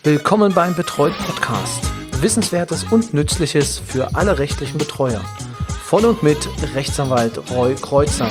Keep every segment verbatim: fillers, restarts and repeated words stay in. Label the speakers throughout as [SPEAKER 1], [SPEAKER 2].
[SPEAKER 1] Willkommen beim Betreut Podcast. Wissenswertes und Nützliches für alle rechtlichen Betreuer. Von und mit Rechtsanwalt Roy Kreuzer.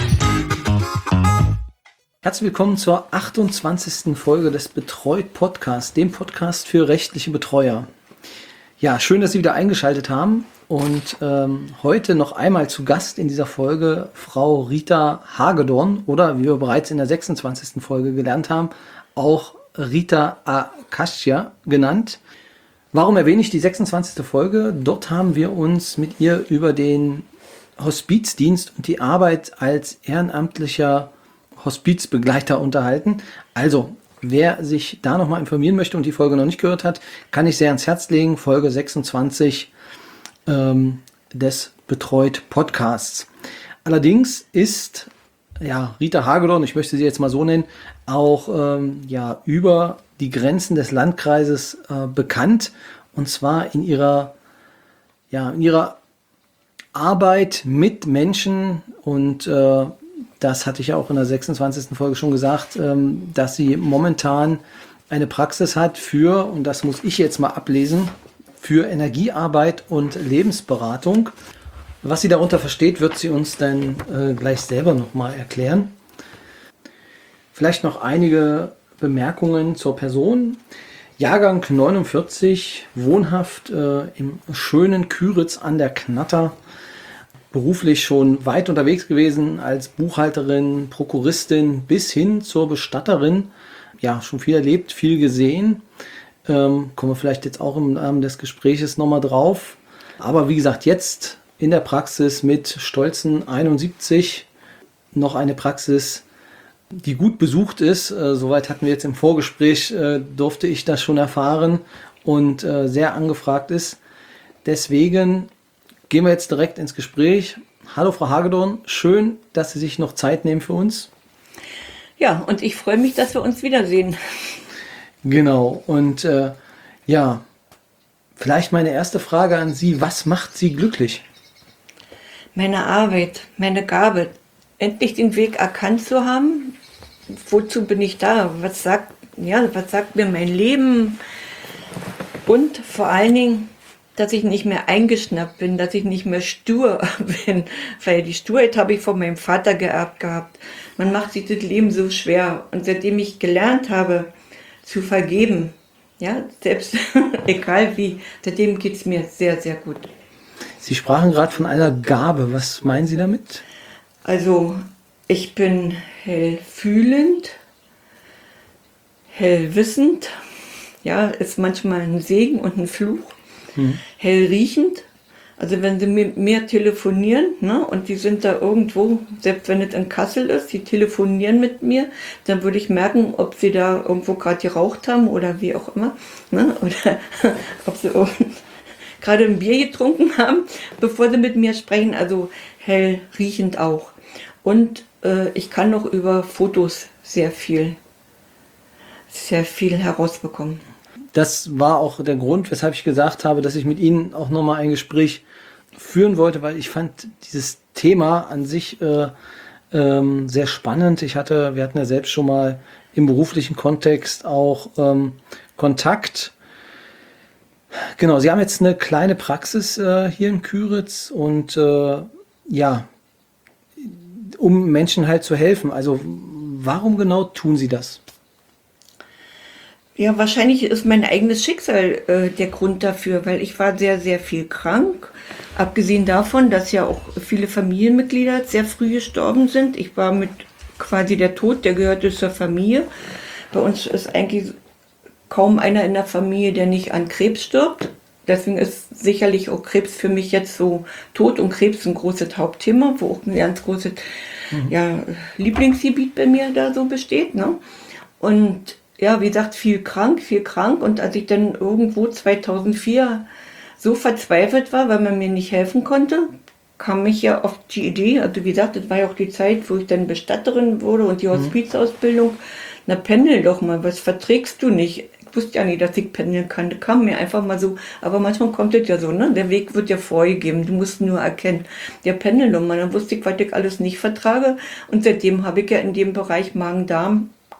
[SPEAKER 1] Herzlich willkommen zur achtundzwanzigsten Folge des Betreut Podcasts, dem Podcast für rechtliche Betreuer. Ja, schön, dass Sie wieder eingeschaltet haben und ähm, heute noch einmal zu Gast in dieser Folge Frau Rita Hagedorn oder wie wir bereits in der sechsundzwanzigsten Folge gelernt haben, auch Rita Akasya genannt. Warum erwähne ich die sechsundzwanzigste Folge? Dort haben wir uns mit ihr über den Hospizdienst und die Arbeit als ehrenamtlicher Hospizbegleiter unterhalten. Also, wer sich da nochmal informieren möchte und die Folge noch nicht gehört hat, kann ich sehr ans Herz legen. Folge sechsundzwanzig ähm, des Betreut Podcasts. Allerdings ist ja, Rita Hagedorn, ich möchte sie jetzt mal so nennen, auch ähm, ja, über die Grenzen des Landkreises äh, bekannt. Und zwar in ihrer, ja, in ihrer Arbeit mit Menschen. Und äh, das hatte ich ja auch in der sechsundzwanzigsten Folge schon gesagt, ähm, dass sie momentan eine Praxis hat für, und das muss ich jetzt mal ablesen, für Energiearbeit und Lebensberatung. Was sie darunter versteht, wird sie uns dann äh, gleich selber nochmal erklären. Vielleicht noch einige Bemerkungen zur Person. Jahrgang neunundvierzig, wohnhaft äh, im schönen Küritz an der Knatter. Beruflich schon weit unterwegs gewesen als Buchhalterin, Prokuristin bis hin zur Bestatterin. Ja, schon viel erlebt, viel gesehen. Ähm, kommen wir vielleicht jetzt auch im Rahmen des Gespräches nochmal drauf. Aber wie gesagt, jetzt in der Praxis mit stolzen einundsiebzig noch eine Praxis, die gut besucht ist. Äh, soweit hatten wir jetzt im Vorgespräch, äh, durfte ich das schon erfahren und äh, sehr angefragt ist. Deswegen gehen wir jetzt direkt ins Gespräch. Hallo Frau Hagedorn, schön, dass Sie sich noch Zeit nehmen für uns.
[SPEAKER 2] Ja, und ich freue mich, dass wir uns wiedersehen.
[SPEAKER 1] Genau, und äh, ja, vielleicht meine erste Frage an Sie, was macht Sie glücklich?
[SPEAKER 2] Meine Arbeit, meine Gabe, endlich den Weg erkannt zu haben. Wozu bin ich da? Was sagt, ja, was sagt mir mein Leben? Und vor allen Dingen, dass ich nicht mehr eingeschnappt bin, dass ich nicht mehr stur bin, weil die Sturheit habe ich von meinem Vater geerbt gehabt. Man macht sich das Leben so schwer. Und seitdem ich gelernt habe, zu vergeben, ja, selbst egal wie, seitdem geht es mir sehr, sehr gut.
[SPEAKER 1] Sie sprachen gerade von einer Gabe. Was meinen Sie damit?
[SPEAKER 2] Also, ich bin hellfühlend, hellwissend, ja, ist manchmal ein Segen und ein Fluch. Mhm. Hellriechend, also wenn sie mit mir telefonieren, ne, und die sind da irgendwo, selbst wenn es in Kassel ist, die telefonieren mit mir, dann würde ich merken, ob sie da irgendwo gerade geraucht haben oder wie auch immer, ne, oder ob sie gerade ein Bier getrunken haben, bevor sie mit mir sprechen, also hell riechend auch. Und äh, ich kann noch über Fotos sehr viel, sehr viel herausbekommen.
[SPEAKER 1] Das war auch der Grund, weshalb ich gesagt habe, dass ich mit Ihnen auch nochmal ein Gespräch führen wollte, weil ich fand dieses Thema an sich äh, ähm, sehr spannend. Ich hatte, wir hatten ja selbst schon mal im beruflichen Kontext auch ähm, Kontakt. Genau, Sie haben jetzt eine kleine Praxis äh, hier in Küritz und äh, ja, um Menschen halt zu helfen. Also warum genau tun Sie das?
[SPEAKER 2] Ja, wahrscheinlich ist mein eigenes Schicksal äh, der Grund dafür, weil ich war sehr, sehr viel krank. Abgesehen davon, dass ja auch viele Familienmitglieder sehr früh gestorben sind. Ich war mit quasi der Tod, der gehörte zur Familie. Bei uns ist eigentlich kaum einer in der Familie, der nicht an Krebs stirbt. Deswegen ist sicherlich auch Krebs für mich jetzt so, Tod und Krebs ein großes Hauptthema, wo auch ein ganz großes mhm. ja, Lieblingsgebiet bei mir da so besteht. Ne? Und ja, wie gesagt, viel krank, viel krank. Und als ich dann irgendwo zweitausendvier so verzweifelt war, weil man mir nicht helfen konnte, kam ich ja auf die Idee, also wie gesagt, das war ja auch die Zeit, wo ich dann Bestatterin wurde und die Hospizausbildung. Na, pendel doch mal, was verträgst du nicht? Ich wusste ja nicht, dass ich pendeln kann. Das kam mir einfach mal so. Aber manchmal kommt es ja so, ne? Der Weg wird ja vorgegeben. Du musst nur erkennen. Der pendel doch mal. Dann wusste ich, was ich alles nicht vertrage. Und seitdem habe ich ja in dem Bereich Magen-Darm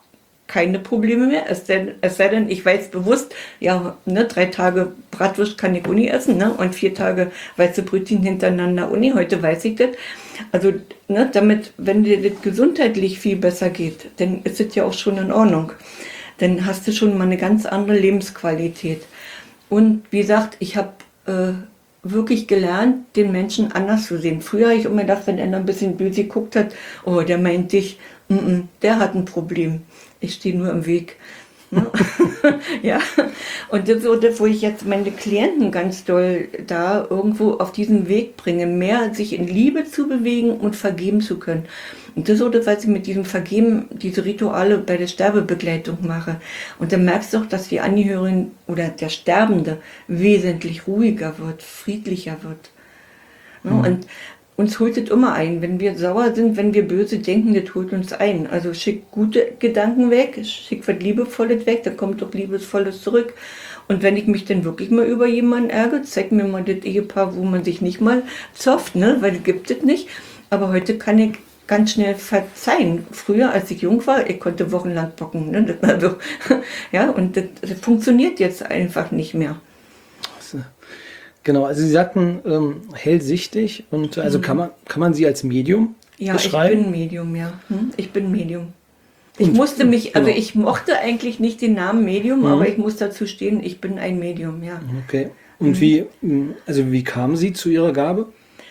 [SPEAKER 2] keine Probleme mehr, es, denn, es sei denn, ich weiß bewusst, ja, ne, drei Tage Bratwurst kann ich Uni essen, ne, und vier Tage weiße Brötchen hintereinander Uni, heute weiß ich das. Also, ne, damit, wenn dir das gesundheitlich viel besser geht, dann ist es ja auch schon in Ordnung. Dann hast du schon mal eine ganz andere Lebensqualität. Und wie gesagt, ich habe äh, wirklich gelernt, den Menschen anders zu sehen. Früher habe ich immer gedacht, wenn einer ein bisschen böse geguckt hat, oh, der meint dich, mm -mm, der hat ein Problem. Ich stehe nur im Weg. Ne? Ja, und das ist so das, wo ich jetzt meine Klienten ganz doll da irgendwo auf diesen Weg bringe, mehr sich in Liebe zu bewegen und vergeben zu können. Und das ist so das, was ich mit diesem Vergeben, diese Rituale bei der Sterbebegleitung mache. Und dann merkst du auch, dass die Angehörigen oder der Sterbende wesentlich ruhiger wird, friedlicher wird. Ne? Mhm. Und uns holt es immer ein. Wenn wir sauer sind, wenn wir böse denken, das holt uns ein. Also schick gute Gedanken weg, schick was Liebevolles weg, dann kommt doch Liebesvolles zurück. Und wenn ich mich dann wirklich mal über jemanden ärgere, zeig mir mal das Ehepaar, wo man sich nicht mal zofft, ne? Weil es gibt es nicht. Aber heute kann ich ganz schnell verzeihen. Früher, als ich jung war, ich konnte wochenlang bocken. Ne? Das war so, ja, und das, das funktioniert jetzt einfach nicht mehr.
[SPEAKER 1] Genau, also Sie sagten ähm, hellsichtig und also mhm. kann man kann man Sie als Medium
[SPEAKER 2] ja,
[SPEAKER 1] beschreiben?
[SPEAKER 2] Ja, ich bin Medium, ja. Hm? Ich bin Medium. Ich und, musste mich, also genau. Ich mochte eigentlich nicht den Namen Medium, mhm. aber ich muss dazu stehen, ich bin ein Medium, ja.
[SPEAKER 1] Okay. Und mhm. wie, also wie kamen Sie zu Ihrer Gabe?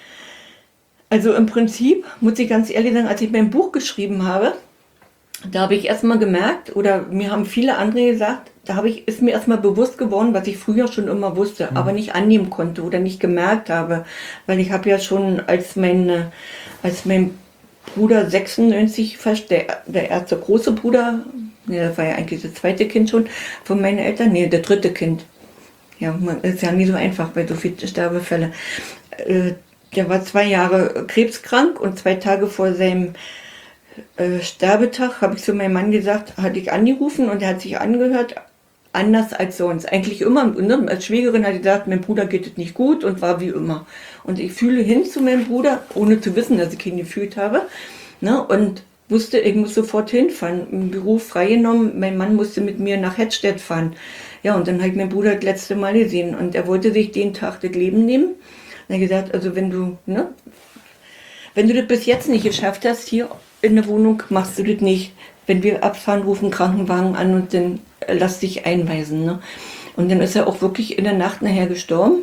[SPEAKER 2] Also im Prinzip, muss ich ganz ehrlich sagen, als ich mein Buch geschrieben habe, da habe ich erstmal gemerkt, oder mir haben viele andere gesagt, da habe ich, ist mir erstmal bewusst geworden, was ich früher schon immer wusste, mhm. aber nicht annehmen konnte oder nicht gemerkt habe. Weil ich habe ja schon, als mein, als mein Bruder sechsundneunzig, der, der erste große Bruder, ne, das war ja eigentlich das zweite Kind schon von meinen Eltern, nee, der dritte Kind. Ja, man, ist ja nie so einfach bei so vielen Sterbefällen. Äh, der war zwei Jahre krebskrank und zwei Tage vor seinem Äh, Sterbetag habe ich zu meinem Mann gesagt, hatte ich angerufen und er hat sich angehört, anders als sonst. Eigentlich immer, ne? Als Schwägerin hat er gesagt, mein Bruder geht es nicht gut und war wie immer. Und ich fühle hin zu meinem Bruder, ohne zu wissen, dass ich ihn gefühlt habe, ne? Und wusste, ich muss sofort hinfahren. Im Büro freigenommen, mein Mann musste mit mir nach Hettstedt fahren. Ja, und dann habe ich meinen Bruder das letzte Mal gesehen und er wollte sich den Tag das Leben nehmen. Und er hat gesagt, also wenn du, ne? Wenn du das bis jetzt nicht geschafft hast, hier in der Wohnung, machst du das nicht. Wenn wir abfahren, rufen Krankenwagen an und dann lass dich einweisen. Ne? Und dann ist er auch wirklich in der Nacht nachher gestorben.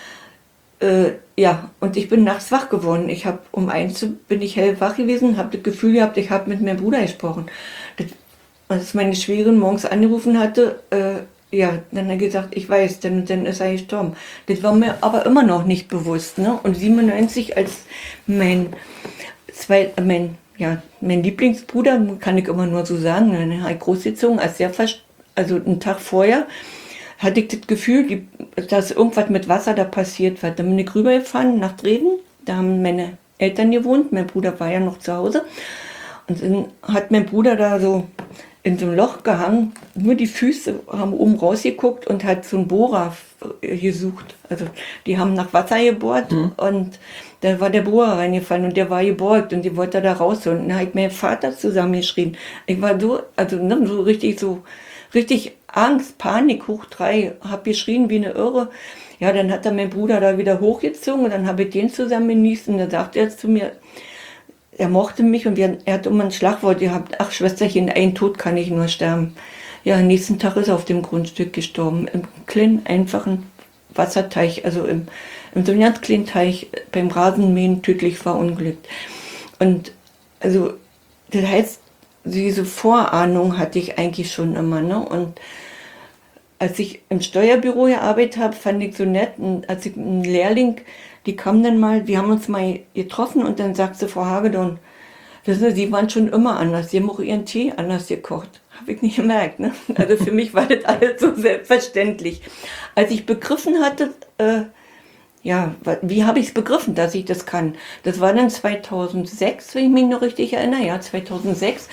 [SPEAKER 2] Äh, ja, und ich bin nachts wach geworden. Ich habe um eins bin ich hellwach gewesen, habe das Gefühl gehabt, ich habe mit meinem Bruder gesprochen. Das, als meine Schwägerin morgens angerufen hatte, äh, ja, dann hat er gesagt, ich weiß, dann, dann ist er gestorben. Das war mir aber immer noch nicht bewusst. Ne? Und siebenundneunzig, als mein, zwei, mein, ja, mein Lieblingsbruder, kann ich immer nur so sagen, dann habe ich großgezogen, als der fast, also einen Tag vorher, hatte ich das Gefühl, die, dass irgendwas mit Wasser da passiert war. Dann bin ich rübergefahren nach Dresden, da haben meine Eltern gewohnt, mein Bruder war ja noch zu Hause. Und dann hat mein Bruder da so in so einem Loch gehangen, nur die Füße haben oben rausgeguckt und hat so einen Bohrer gesucht. Also die haben nach Wasser gebohrt mhm. und da war der Bohrer reingefallen und der war gebeugt und die wollte da rausholen. Und dann hat mein Vater zusammengeschrien. Ich war so, also ne, so richtig so, richtig Angst, Panik hoch drei, hab geschrien wie eine Irre. Ja, dann hat er mein Bruder da wieder hochgezogen und dann habe ich den zusammen genießt und dann sagt er zu mir, er mochte mich und wir, er hat immer ein Schlagwort gehabt, ach Schwesterchen, ein Tod kann ich nur sterben. Ja, am nächsten Tag ist er auf dem Grundstück gestorben, im kleinen, einfachen Wasserteich, also im, im so einem ganz kleinen Teich, beim Rasenmähen tödlich verunglückt. Und also, das heißt, diese Vorahnung hatte ich eigentlich schon immer, ne? Und als ich im Steuerbüro gearbeitet habe, fand ich so nett, und als ich ein Lehrling, die kam dann mal, wir haben uns mal getroffen und dann sagte Frau Hagedorn, wissen Sie, Sie waren schon immer anders, Sie haben auch Ihren Tee anders gekocht. Habe ich nicht gemerkt, ne? Also für mich war das alles so selbstverständlich. Als ich begriffen hatte, äh, ja, wie habe ich es begriffen, dass ich das kann? Das war dann zweitausendsechs, wenn ich mich noch richtig erinnere, ja, zweitausendsechs.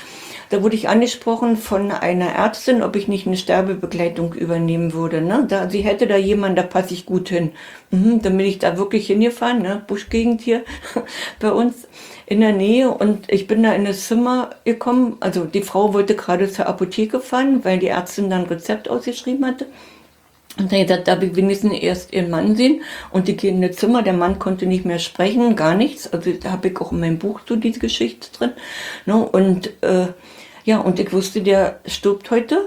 [SPEAKER 2] da wurde ich angesprochen von einer Ärztin, ob ich nicht eine Sterbebegleitung übernehmen würde. Ne? Da, sie hätte da jemanden, da passe ich gut hin. Mhm, dann bin ich da wirklich hingefahren, ne? Buschgegend hier bei uns in der Nähe, und ich bin da in das Zimmer gekommen. Also die Frau wollte gerade zur Apotheke fahren, weil die Ärztin dann ein Rezept ausgeschrieben hatte. Und dann gesagt, darf ich wenigstens erst ihren Mann sehen. Und die gehen in das Zimmer, der Mann konnte nicht mehr sprechen, gar nichts. Also da habe ich auch in meinem Buch so diese Geschichte drin. Ne? Und äh, ja, und ich wusste, der stirbt heute.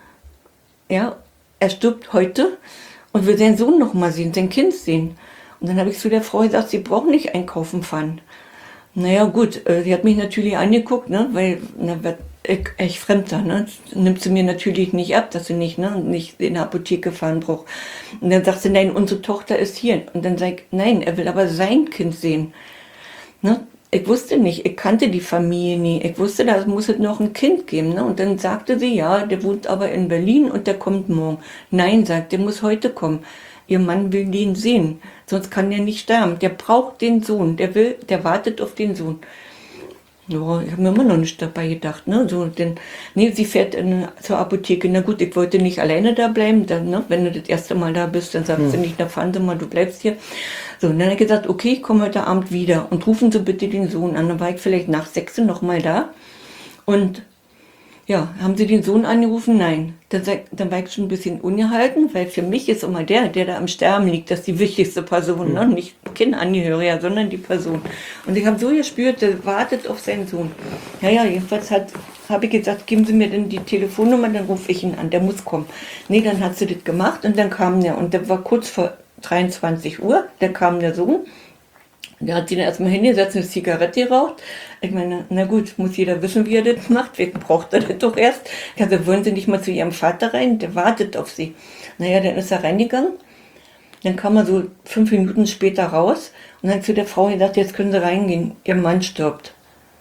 [SPEAKER 2] Ja, er stirbt heute und will seinen Sohn noch mal sehen, sein Kind sehen. Und dann habe ich zu der Frau gesagt, sie braucht nicht einkaufen fahren. Naja, gut, äh, sie hat mich natürlich angeguckt, ne, weil, na, ich, ich Fremder, ne, nimmt sie mir natürlich nicht ab, dass sie nicht, ne, nicht in der Apotheke fahren braucht. Und dann sagt sie, nein, unsere Tochter ist hier. Und dann sage ich, nein, er will aber sein Kind sehen. Ne? Ich wusste nicht, ich kannte die Familie nie. Ich wusste, da muss es noch ein Kind geben. Ne? Und dann sagte sie, ja, der wohnt aber in Berlin und der kommt morgen. Nein, sagt, der muss heute kommen. Ihr Mann will den sehen, sonst kann er nicht sterben. Der braucht den Sohn, der will, der wartet auf den Sohn. Ja, ich habe mir immer noch nicht dabei gedacht, ne? So, denn, nee, sie fährt in, zur Apotheke. Na gut, ich wollte nicht alleine da bleiben, dann, ne? Wenn du das erste Mal da bist, dann sagt hm. sie nicht, na fahren Sie mal, du bleibst hier. So, und dann habe ich gesagt, okay, ich komme heute Abend wieder und rufen Sie bitte den Sohn an. Dann war ich vielleicht nach sechs noch mal da und ja, haben Sie den Sohn angerufen? Nein. Dann, dann war ich schon ein bisschen ungehalten, weil für mich ist immer der, der da am Sterben liegt, das ist die wichtigste Person, mhm. ne? Nicht Kindangehöriger, sondern die Person. Und ich habe so gespürt, der wartet auf seinen Sohn. Naja, jedenfalls habe ich gesagt, geben Sie mir denn die Telefonnummer, dann rufe ich ihn an, der muss kommen. Nee, dann hat sie das gemacht und dann kam der, und der war kurz vor dreiundzwanzig Uhr, da kam der Sohn. Der hat sie dann erstmal hingesetzt, eine Zigarette geraucht. Ich meine, na gut, muss jeder wissen, wie er das macht. Wer braucht er das doch erst? Ich also, wollen Sie nicht mal zu Ihrem Vater rein? Der wartet auf Sie. Naja, dann ist er reingegangen. Dann kam er so fünf Minuten später raus und dann zu der Frau gesagt, jetzt können Sie reingehen. Ihr Mann stirbt.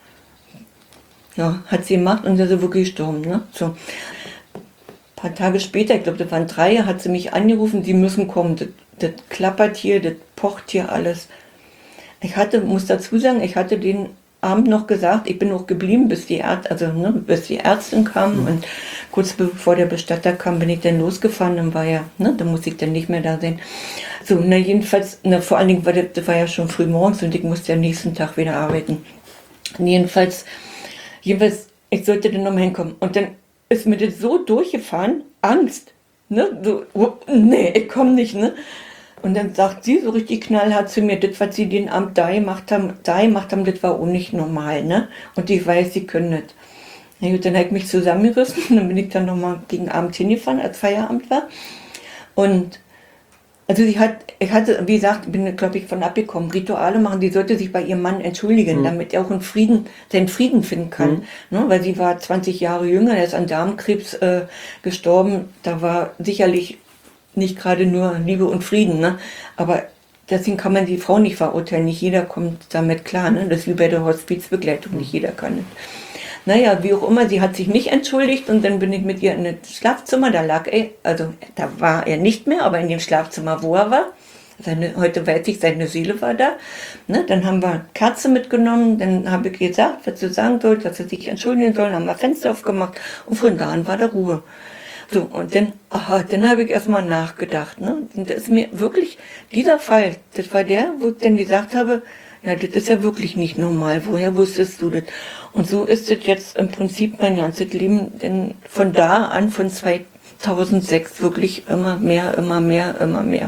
[SPEAKER 2] Ja, hat sie gemacht und ist wirklich gestorben. Ne? So. Ein paar Tage später, ich glaube, das waren drei, hat sie mich angerufen, Sie müssen kommen. Das, das klappert hier, das pocht hier alles. Ich hatte, muss dazu sagen, ich hatte den Abend noch gesagt, ich bin noch geblieben, bis die, Ärzt, also, ne, bis die Ärztin kam, mhm. und kurz bevor der Bestatter kam, bin ich dann losgefahren, dann war ja, ne, da musste ich dann nicht mehr da sein. So, na jedenfalls, na, vor allen Dingen war das, das war ja schon früh morgens und ich musste am nächsten Tag wieder arbeiten. Und jedenfalls, jedenfalls, ich sollte dann nochmal hinkommen. Und dann ist mir das so durchgefahren, Angst, ne, so, oh, nee, ich komme nicht, ne. Und dann sagt sie so richtig knallhart zu mir, das, was sie den Abend da gemacht haben, da gemacht haben, das war auch nicht normal, ne? Und ich weiß, sie können das. Na gut, dann habe ich mich zusammengerissen, und dann bin ich dann nochmal gegen Abend hingefahren, als Feierabend war. Und, also sie hat, ich hatte, wie gesagt, bin, glaube ich, von abgekommen, Rituale machen, sie sollte sich bei ihrem Mann entschuldigen, mhm. damit er auch in Frieden, seinen Frieden finden kann. Mhm. Ne? Weil sie war zwanzig Jahre jünger, er ist an Darmkrebs äh, gestorben, da war sicherlich nicht gerade nur Liebe und Frieden, ne? Aber deswegen kann man die Frau nicht verurteilen. Nicht jeder kommt damit klar, ne? Das ist wie bei der Hospizbegleitung, nicht jeder kann das. Naja, wie auch immer, sie hat sich nicht entschuldigt und dann bin ich mit ihr in das Schlafzimmer, da lag er, also da war er nicht mehr, aber in dem Schlafzimmer, wo er war, seine, heute weiß ich, seine Seele war da, ne? Dann haben wir Kerze mitgenommen, dann habe ich gesagt, was sie sagen soll, dass sie sich entschuldigen soll, haben wir Fenster aufgemacht und von da an war da Ruhe. So, und dann, aha, dann habe ich erstmal nachgedacht, ne? Und das ist mir wirklich, dieser Fall, das war der, wo ich dann gesagt habe, ja, das ist ja wirklich nicht normal, woher wusstest du das? Und so ist es jetzt im Prinzip mein ganzes Leben, denn von da an, von zweitausendsechs, wirklich immer mehr, immer mehr, immer mehr.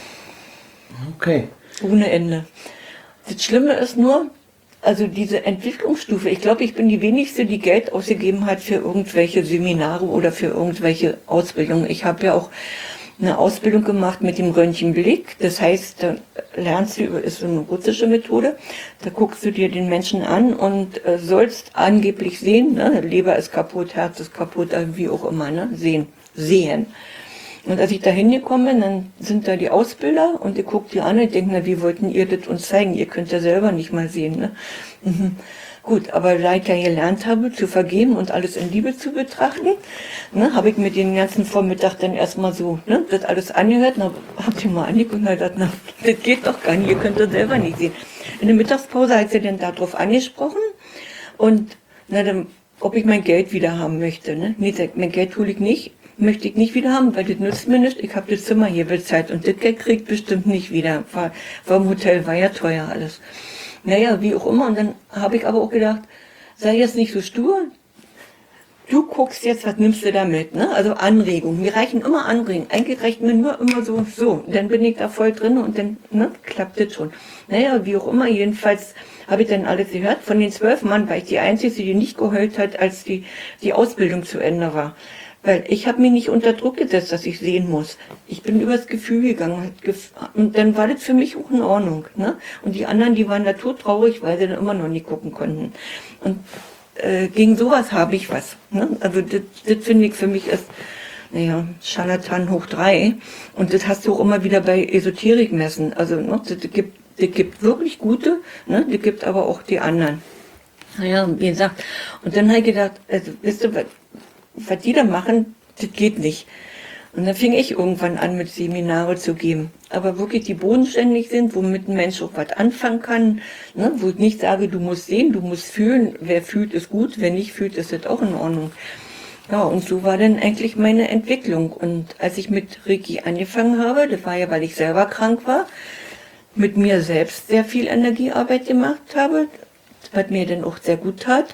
[SPEAKER 1] Okay.
[SPEAKER 2] Ohne Ende. Das Schlimme ist nur, also diese Entwicklungsstufe, ich glaube, ich bin die wenigste, die Geld ausgegeben hat für irgendwelche Seminare oder für irgendwelche Ausbildungen. Ich habe ja auch eine Ausbildung gemacht mit dem Röntgenblick. Das heißt, da lernst du, ist so eine russische Methode, da guckst du dir den Menschen an und äh, sollst angeblich sehen, ne? Leber ist kaputt, Herz ist kaputt, wie auch immer, ne? Sehen, sehen. Und als ich da hingekommen bin, dann sind da die Ausbilder und ich gucke die an und denke, na, wie wollten ihr das uns zeigen? Ihr könnt ja selber nicht mal sehen, ne? Mhm. Gut, aber da ich ja gelernt habe, zu vergeben und alles in Liebe zu betrachten, ne, habe ich mir den ganzen Vormittag dann erstmal so, ne, das alles angehört, na, hab ich mal angeguckt und gedacht, na, das geht doch gar nicht, ihr könnt das selber nicht sehen. In der Mittagspause hat sie dann darauf angesprochen und, na, dann ob ich mein Geld wieder haben möchte. Ne? Nee, sag, mein Geld hole ich nicht, möchte ich nicht wieder haben, weil das nützt mir nicht. Ich habe das Zimmer hier bezahlt und das Geld kriegt bestimmt nicht wieder. War, war im Hotel, war ja teuer alles. Naja, wie auch immer. Und dann habe ich aber auch gedacht, sei jetzt nicht so stur. Du guckst jetzt, was nimmst du da mit, ne? Also Anregungen. Mir reichen immer Anregungen. Eigentlich reicht mir nur immer so, so. Dann bin ich da voll drin und dann, ne, klappt das schon. Naja, wie auch immer, jedenfalls habe ich dann alles gehört. Von den zwölf Mann war ich die Einzige, die nicht geheult hat, als die, die Ausbildung zu Ende war. Weil ich habe mich nicht unter Druck gesetzt, dass ich sehen muss. Ich bin übers Gefühl gegangen. Und dann war das für mich auch in Ordnung, ne? Und die anderen, die waren da todtraurig, weil sie dann immer noch nicht gucken konnten. Und Äh, gegen sowas habe ich was. Ne? Also das, das finde ich für mich ist, naja, Scharlatan hoch drei. Und das hast du auch immer wieder bei Esoterikmessen. Also ne, das, das, gibt, das gibt wirklich gute, ne? Das gibt aber auch die anderen. Naja, wie gesagt. Und dann habe ich gedacht, also wisst ihr, was, was die da machen, das geht nicht. Und dann fing ich irgendwann an, mit Seminare zu geben. Aber wirklich, die bodenständig sind, womit ein Mensch auch was anfangen kann. Ne? Wo ich nicht sage, du musst sehen, du musst fühlen. Wer fühlt, ist gut. Wer nicht fühlt, ist das auch in Ordnung. Ja, und so war dann eigentlich meine Entwicklung. Und als ich mit Reiki angefangen habe, das war ja, weil ich selber krank war, mit mir selbst sehr viel Energiearbeit gemacht habe, was mir dann auch sehr gut tat.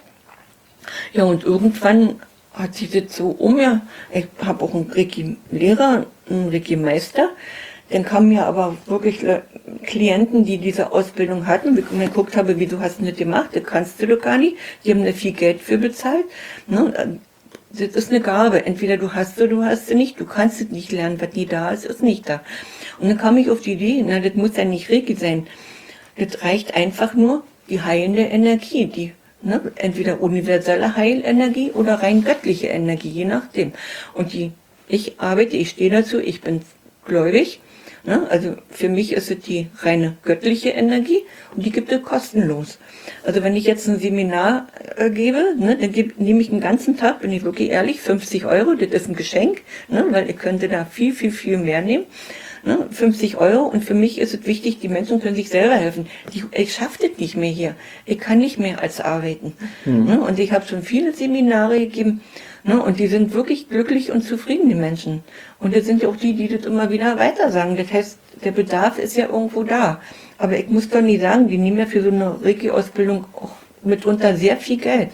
[SPEAKER 2] Ja, und irgendwann hat sich das so um ja, ich habe auch einen Reiki-Lehrer, einen Reiki-Meister, dann kamen mir aber wirklich Klienten, die diese Ausbildung hatten, und ich geguckt habe, wieso hast du das gemacht, das kannst du doch gar nicht, die haben da viel Geld für bezahlt, ne? Das ist eine Gabe, entweder du hast sie, oder du hast sie nicht, du kannst es nicht lernen, was nie da ist, ist nicht da. Und dann kam ich auf die Idee, na, das muss ja nicht Reiki sein, das reicht einfach nur die heilende Energie, die Ne, entweder universelle Heilenergie oder rein göttliche Energie, je nachdem. Und die, ich arbeite, ich stehe dazu, ich bin gläubig, ne, also für mich ist es die reine göttliche Energie und die gibt es kostenlos. Also wenn ich jetzt ein Seminar äh, gebe, ne, dann geb, nehme ich den ganzen Tag, bin ich wirklich ehrlich, fünfzig Euro, das ist ein Geschenk, ne, weil ihr könnte da viel, viel, viel mehr nehmen. Ne, fünfzig Euro und für mich ist es wichtig, die Menschen können sich selber helfen. Die, ich schaffe das nicht mehr hier. Ich kann nicht mehr als arbeiten. Mhm. Ne, und ich habe schon viele Seminare gegeben ne, und die sind wirklich glücklich und zufrieden, die Menschen. Und das sind ja auch die, die das immer wieder weiter sagen. Das heißt, der Bedarf ist ja irgendwo da. Aber ich muss doch nie sagen, die nehmen ja für so eine Reiki-Ausbildung auch mitunter sehr viel Geld.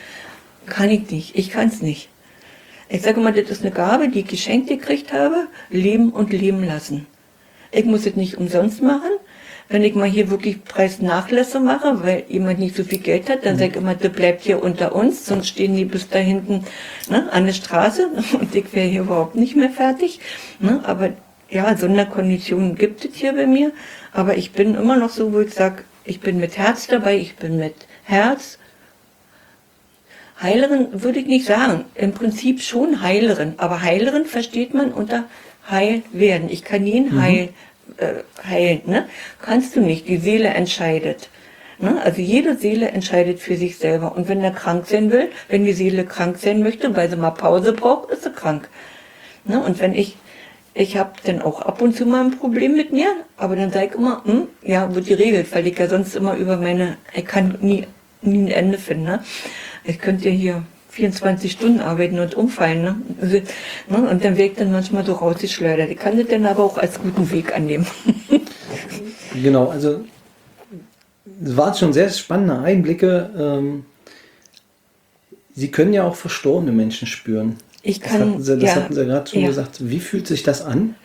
[SPEAKER 2] Kann ich nicht. Ich kann es nicht. Ich sage mal, das ist eine Gabe, die ich geschenkt gekriegt habe, leben und leben lassen. Ich muss es nicht umsonst machen. Wenn ich mal hier wirklich Preisnachlässe mache, weil jemand nicht so viel Geld hat, dann mhm. sage ich immer, das bleibt hier unter uns, sonst stehen die bis da hinten ne, an der Straße und ich wäre hier überhaupt nicht mehr fertig. Ne, aber ja, Sonderkonditionen gibt es hier bei mir, aber ich bin immer noch so, wo ich sage, ich bin mit Herz dabei, ich bin mit Herz. Heilerin würde ich nicht sagen. Im Prinzip schon Heilerin. Aber Heilerin versteht man unter heil werden. Ich kann jeden mhm. heil, äh, heilen. Ne? Kannst du nicht. Die Seele entscheidet. Ne? Also jede Seele entscheidet für sich selber. Und wenn er krank sein will, wenn die Seele krank sein möchte, weil sie mal Pause braucht, ist sie krank. Ne? Und wenn ich, ich habe dann auch ab und zu mal ein Problem mit mir, aber dann sage ich immer, hm, ja, wird geregelt, weil ich ja sonst immer über meine, ich kann nie, nie ein Ende finden. Ne? Ich könnte ja hier vierundzwanzig Stunden arbeiten und umfallen. Ne? Also, ne? Und dann wirkt dann manchmal so rausgeschleudert. Ich kann das dann aber auch als guten Weg annehmen.
[SPEAKER 1] Genau, also es waren schon sehr spannende Einblicke. Ähm, Sie können ja auch verstorbene Menschen spüren.
[SPEAKER 2] Ich kann,
[SPEAKER 1] das hatten Sie, das
[SPEAKER 2] ja,
[SPEAKER 1] hatten Sie gerade schon
[SPEAKER 2] ja.
[SPEAKER 1] gesagt. Wie fühlt sich das an?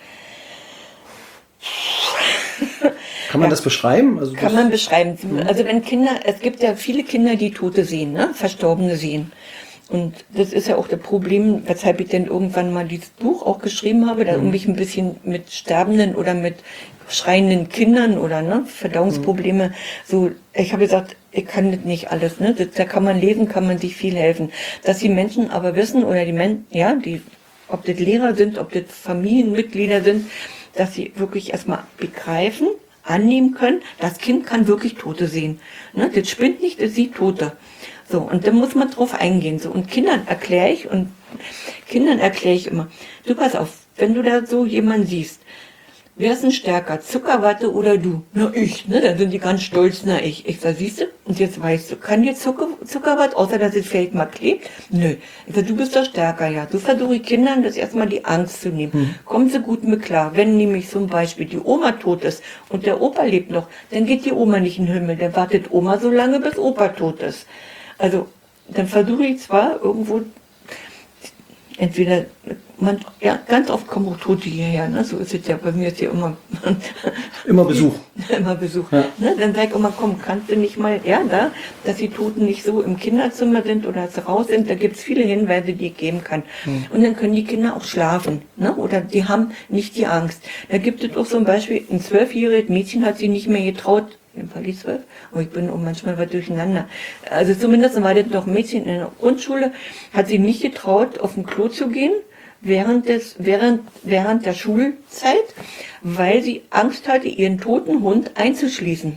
[SPEAKER 1] Kann man ja. das beschreiben? Also
[SPEAKER 2] Kann
[SPEAKER 1] das,
[SPEAKER 2] man beschreiben. Also wenn Kinder, es gibt ja viele Kinder, die Tote sehen, ne? Verstorbene sehen. Und das ist ja auch das Problem, weshalb ich dann irgendwann mal dieses Buch auch geschrieben habe, da mhm. um mich ein bisschen mit sterbenden oder mit schreienden Kindern oder ne, Verdauungsprobleme, mhm. so, ich habe gesagt, ich kann das nicht alles, ne? Das, da kann man lesen, kann man sich viel helfen. Dass die Menschen aber wissen, oder die Menschen, ja, die, ob das Lehrer sind, ob das Familienmitglieder sind, dass sie wirklich erstmal begreifen, annehmen können, das Kind kann wirklich Tote sehen. Ne? Das spinnt nicht, das sieht Tote. So, und dann muss man drauf eingehen. So, und Kindern erkläre ich, und Kindern erkläre ich immer, du pass auf, wenn du da so jemanden siehst, wer ist denn stärker, Zuckerwatte oder du? Na, ich, ne? Dann sind die ganz stolz, na, ich. Ich sag, siehst du, und jetzt weißt du, kann dir Zucker, Zuckerwatte, außer dass es vielleicht mal klebt? Nö. Ich sag, du bist doch stärker, ja. Du versuchst Kindern das erstmal die Angst zu nehmen. Hm. Kommen sie gut mit klar. Wenn nämlich zum Beispiel die Oma tot ist und der Opa lebt noch, dann geht die Oma nicht in den Himmel. Dann wartet Oma so lange, bis Opa tot ist. Also, dann versuche ich zwar irgendwo, entweder, man, ja, ganz oft kommen auch Tote hierher, ne? So ist es ja, bei mir ist ja immer,
[SPEAKER 1] immer Besuch.
[SPEAKER 2] immer Besuch.
[SPEAKER 1] Ja.
[SPEAKER 2] Ne? Dann sag ich immer, komm, kannst du nicht mal, ja, da, dass die Toten nicht so im Kinderzimmer sind oder dass sie raus sind, da gibt es viele Hinweise, die ich geben kann. Hm. Und dann können die Kinder auch schlafen, ne? Oder die haben nicht die Angst. Da gibt es auch zum Beispiel, ein zwölfjähriges Mädchen hat sich nicht mehr getraut, im Fall die zwölf, aber ich bin auch manchmal was durcheinander. Also zumindest war das noch ein Mädchen in der Grundschule, hat sich nicht getraut, auf den Klo zu gehen, während des, während, während der Schulzeit, weil sie Angst hatte, ihren toten Hund einzuschließen.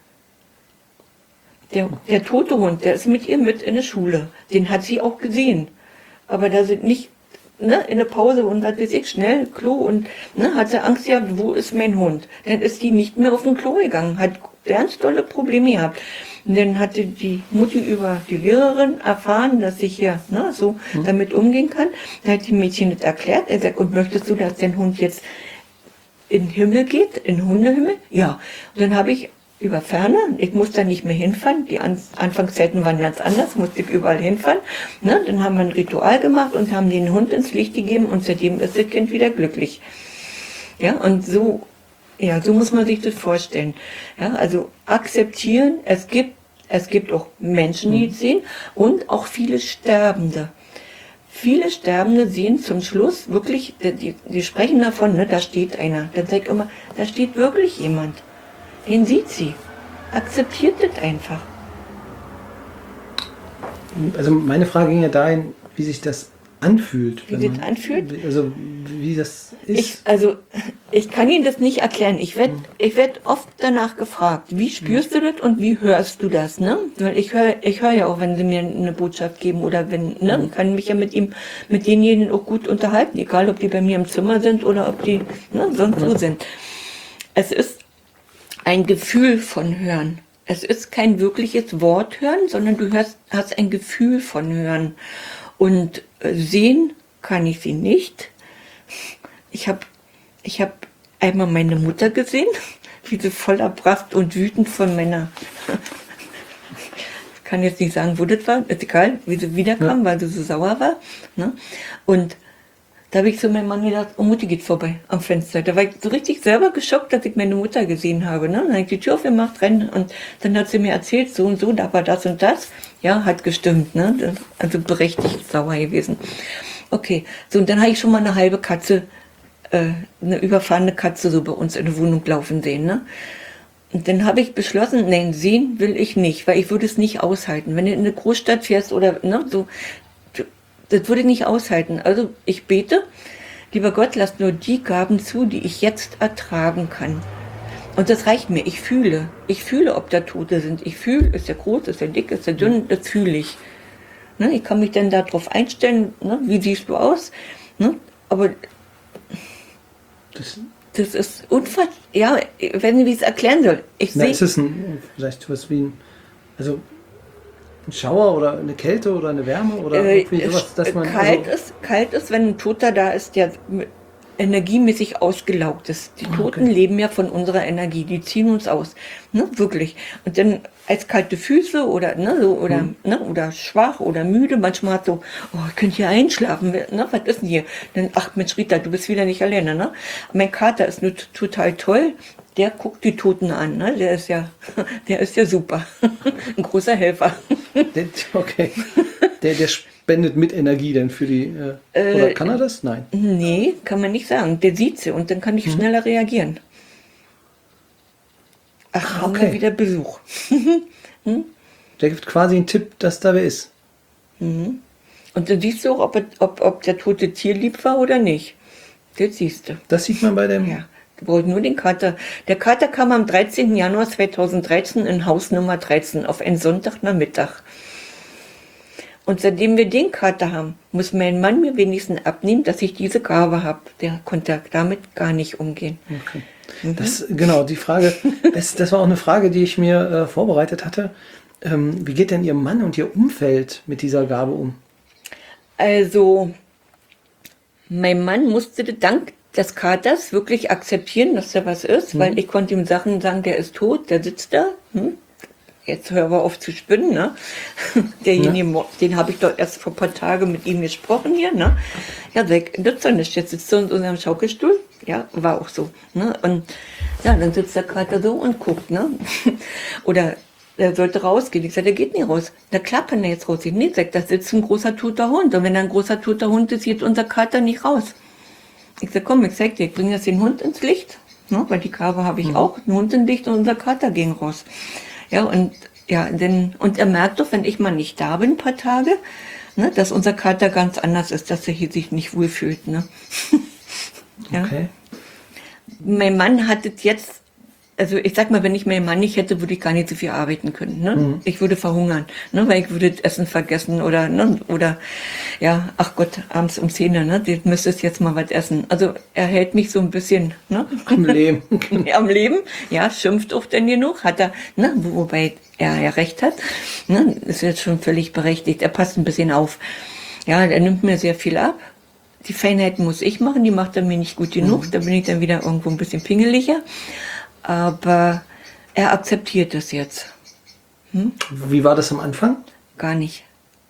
[SPEAKER 2] Der, der tote Hund, der ist mit ihr mit in der Schule. Den hat sie auch gesehen. Aber da sind nicht, ne, in der Pause und was weiß ich, schnell, Klo und, ne, hat sie Angst gehabt, wo ist mein Hund? Dann ist die nicht mehr auf den Klo gegangen, hat ganz tolle Probleme gehabt. Und dann hatte die Mutti über die Lehrerin erfahren, dass ich hier, ne, so mhm. damit umgehen kann. Da hat die Mädchen das erklärt. Er sagt, und möchtest du, dass dein Hund jetzt in den Himmel geht, in den Hundehimmel? Ja. Und dann habe ich über Ferne, ich musste da nicht mehr hinfahren, die An Anfangszeiten waren ganz anders, musste ich überall hinfahren. Ne? Dann haben wir ein Ritual gemacht und haben den Hund ins Licht gegeben und seitdem ist das Kind wieder glücklich. Ja, und so, ja, so muss man sich das vorstellen. Ja, also akzeptieren, es gibt, es gibt auch Menschen, die es sehen und auch viele Sterbende. Viele Sterbende sehen zum Schluss wirklich, die, die sprechen davon, ne, da steht einer. Dann sage ich immer, da steht wirklich jemand. Den sieht sie. Akzeptiert das einfach.
[SPEAKER 1] Also meine Frage ging ja dahin, wie sich das anfühlt.
[SPEAKER 2] Wie das anfühlt?
[SPEAKER 1] Also wie das ist.
[SPEAKER 2] Ich, also ich kann Ihnen das nicht erklären. Ich werde hm. ich werd oft danach gefragt, wie spürst hm. du das und wie hörst du das? Ne? Weil ich höre ich hör ja auch, wenn sie mir eine Botschaft geben oder wenn, ne, hm. ich kann mich ja mit ihm, mit denjenigen auch gut unterhalten, egal ob die bei mir im Zimmer sind oder ob die, ne, sonst hm. wo sind. Es ist ein Gefühl von Hören. Es ist kein wirkliches Wort hören, sondern du hörst, hast ein Gefühl von Hören. Und äh, sehen kann ich sie nicht. Ich habe ich hab einmal meine Mutter gesehen, wie sie voller Pracht und wütend von meiner, ich kann jetzt nicht sagen, wo das war, ist egal, wie sie wiederkam, ja. weil sie so sauer war. Ne? Und da habe ich zu meinem Mann gedacht, oh, Mutti geht vorbei am Fenster. Da war ich so richtig selber geschockt, dass ich meine Mutter gesehen habe. Ne? Dann habe ich die Tür aufgemacht, rennen und dann hat sie mir erzählt, so und so, da war das und das. Ja, hat gestimmt, ne? Das, also berechtigt sauer gewesen. Okay, so und dann habe ich schon mal eine halbe Katze, äh, eine überfahrene Katze so bei uns in der Wohnung laufen sehen. Ne? Und dann habe ich beschlossen, nein, sehen will ich nicht, weil ich würde es nicht aushalten. Wenn du in eine Großstadt fährst oder ne, so, das würde ich nicht aushalten. Also ich bete, lieber Gott, lass nur die Gaben zu, die ich jetzt ertragen kann. Und das reicht mir. Ich fühle. Ich fühle, ob da Tote sind. Ich fühle, ist der groß, ist der dick, ist der dünn, das fühle ich. Ne, ich kann mich dann darauf einstellen, ne, wie siehst du aus? Ne, aber das, das ist unfassbar. Ja, ich weiß nicht, wie ich es erklären soll. Ich
[SPEAKER 1] Na,
[SPEAKER 2] sehe.
[SPEAKER 1] ist es ein, vielleicht was wie ein, also ein Schauer oder eine Kälte oder eine Wärme oder
[SPEAKER 2] äh,
[SPEAKER 1] irgendwie sowas, dass man
[SPEAKER 2] kalt
[SPEAKER 1] also
[SPEAKER 2] ist, kalt ist, wenn ein Toter da ist, der energiemäßig ausgelaugt ist. Die Toten
[SPEAKER 1] okay.
[SPEAKER 2] leben ja von unserer Energie, die ziehen uns aus, ne, wirklich. Und dann als kalte Füße oder ne, so oder hm. ne, oder schwach oder müde, manchmal hat so, oh, ich könnte hier einschlafen, ne, was ist denn hier? Dann ach Mensch Rita, du bist wieder nicht alleine, ne? Mein Kater ist nur total toll. Der guckt die Toten an, ne? Der ist ja, der ist ja super, ein großer Helfer.
[SPEAKER 1] Der, okay, der, der spendet mit Energie dann für die, äh, oder kann er das? Nein.
[SPEAKER 2] Nee, kann man nicht sagen. Der sieht sie und dann kann ich hm. schneller reagieren. Ach,
[SPEAKER 1] ah,
[SPEAKER 2] haben
[SPEAKER 1] okay.
[SPEAKER 2] wir wieder Besuch.
[SPEAKER 1] hm? Der gibt quasi einen Tipp, dass da wer ist.
[SPEAKER 2] Mhm. Und dann siehst du auch, ob, ob, ob der tote Tier lieb war oder nicht. Das siehst du.
[SPEAKER 1] Das sieht man bei dem...
[SPEAKER 2] Ja. Du brauchst nur den Kater. Der Kater kam am dreizehnten Januar zweitausenddreizehn in Haus Nummer dreizehn auf einen Sonntagnachmittag. Und seitdem wir den Kater haben, muss mein Mann mir wenigstens abnehmen, dass ich diese Gabe habe. Der konnte damit gar nicht umgehen.
[SPEAKER 1] Okay. Das, genau, die Frage, das, das war auch eine Frage, die ich mir äh, vorbereitet hatte. Ähm, wie geht denn Ihr Mann und Ihr Umfeld mit dieser Gabe um?
[SPEAKER 2] Also, mein Mann musste dank des Katers wirklich akzeptieren, dass da was ist, mhm. weil ich konnte ihm Sachen sagen, der ist tot, der sitzt da. Hm? Jetzt hören wir auf zu spinnen, ne? Derjenige, ja. Den habe ich doch erst vor ein paar Tagen mit ihm gesprochen hier, ne? Ja, weg, nützt doch nicht, jetzt sitzt er in unserem Schaukelstuhl. Ja, war auch so, ne? Und ja, dann sitzt der Kater so und guckt, ne? Oder er sollte rausgehen. Ich sage, der geht nicht raus. Na klar kann er jetzt rausgehen. Nee, sagt, da sitzt ein großer toter Hund. Und wenn da ein großer toter Hund ist, geht unser Kater nicht raus. Ich sage, komm, ich zeig dir, ich bringe jetzt den Hund ins Licht, ne? Weil die Gabe habe ich mhm. auch, einen Hund ins Licht und unser Kater ging raus. Ja, und ja, denn, und er merkt doch, wenn ich mal nicht da bin, ein paar Tage, ne, dass unser Kater ganz anders ist, dass er hier sich nicht wohlfühlt. Ne? Ja.
[SPEAKER 1] Okay.
[SPEAKER 2] Mein Mann hat es jetzt, also ich sag mal, wenn ich meinen Mann nicht hätte, würde ich gar nicht so viel arbeiten können. Ne? Mhm. Ich würde verhungern, ne? Weil ich würde das Essen vergessen oder, ne? oder ja, ach Gott, abends um zehn, ne? Du müsstest jetzt mal was essen. Also er hält mich so ein bisschen ne?
[SPEAKER 1] am Leben.
[SPEAKER 2] Am Leben, ja, schimpft auch denn genug, hat er, ne? Wobei er ja recht hat, ne? Ist jetzt schon völlig berechtigt, er passt ein bisschen auf. Ja, er nimmt mir sehr viel ab. Die Feinheiten muss ich machen, die macht er mir nicht gut genug, mhm. da bin ich dann wieder irgendwo ein bisschen pingeliger. Aber er akzeptiert das jetzt. Hm?
[SPEAKER 1] Wie war das am Anfang?
[SPEAKER 2] Gar nicht.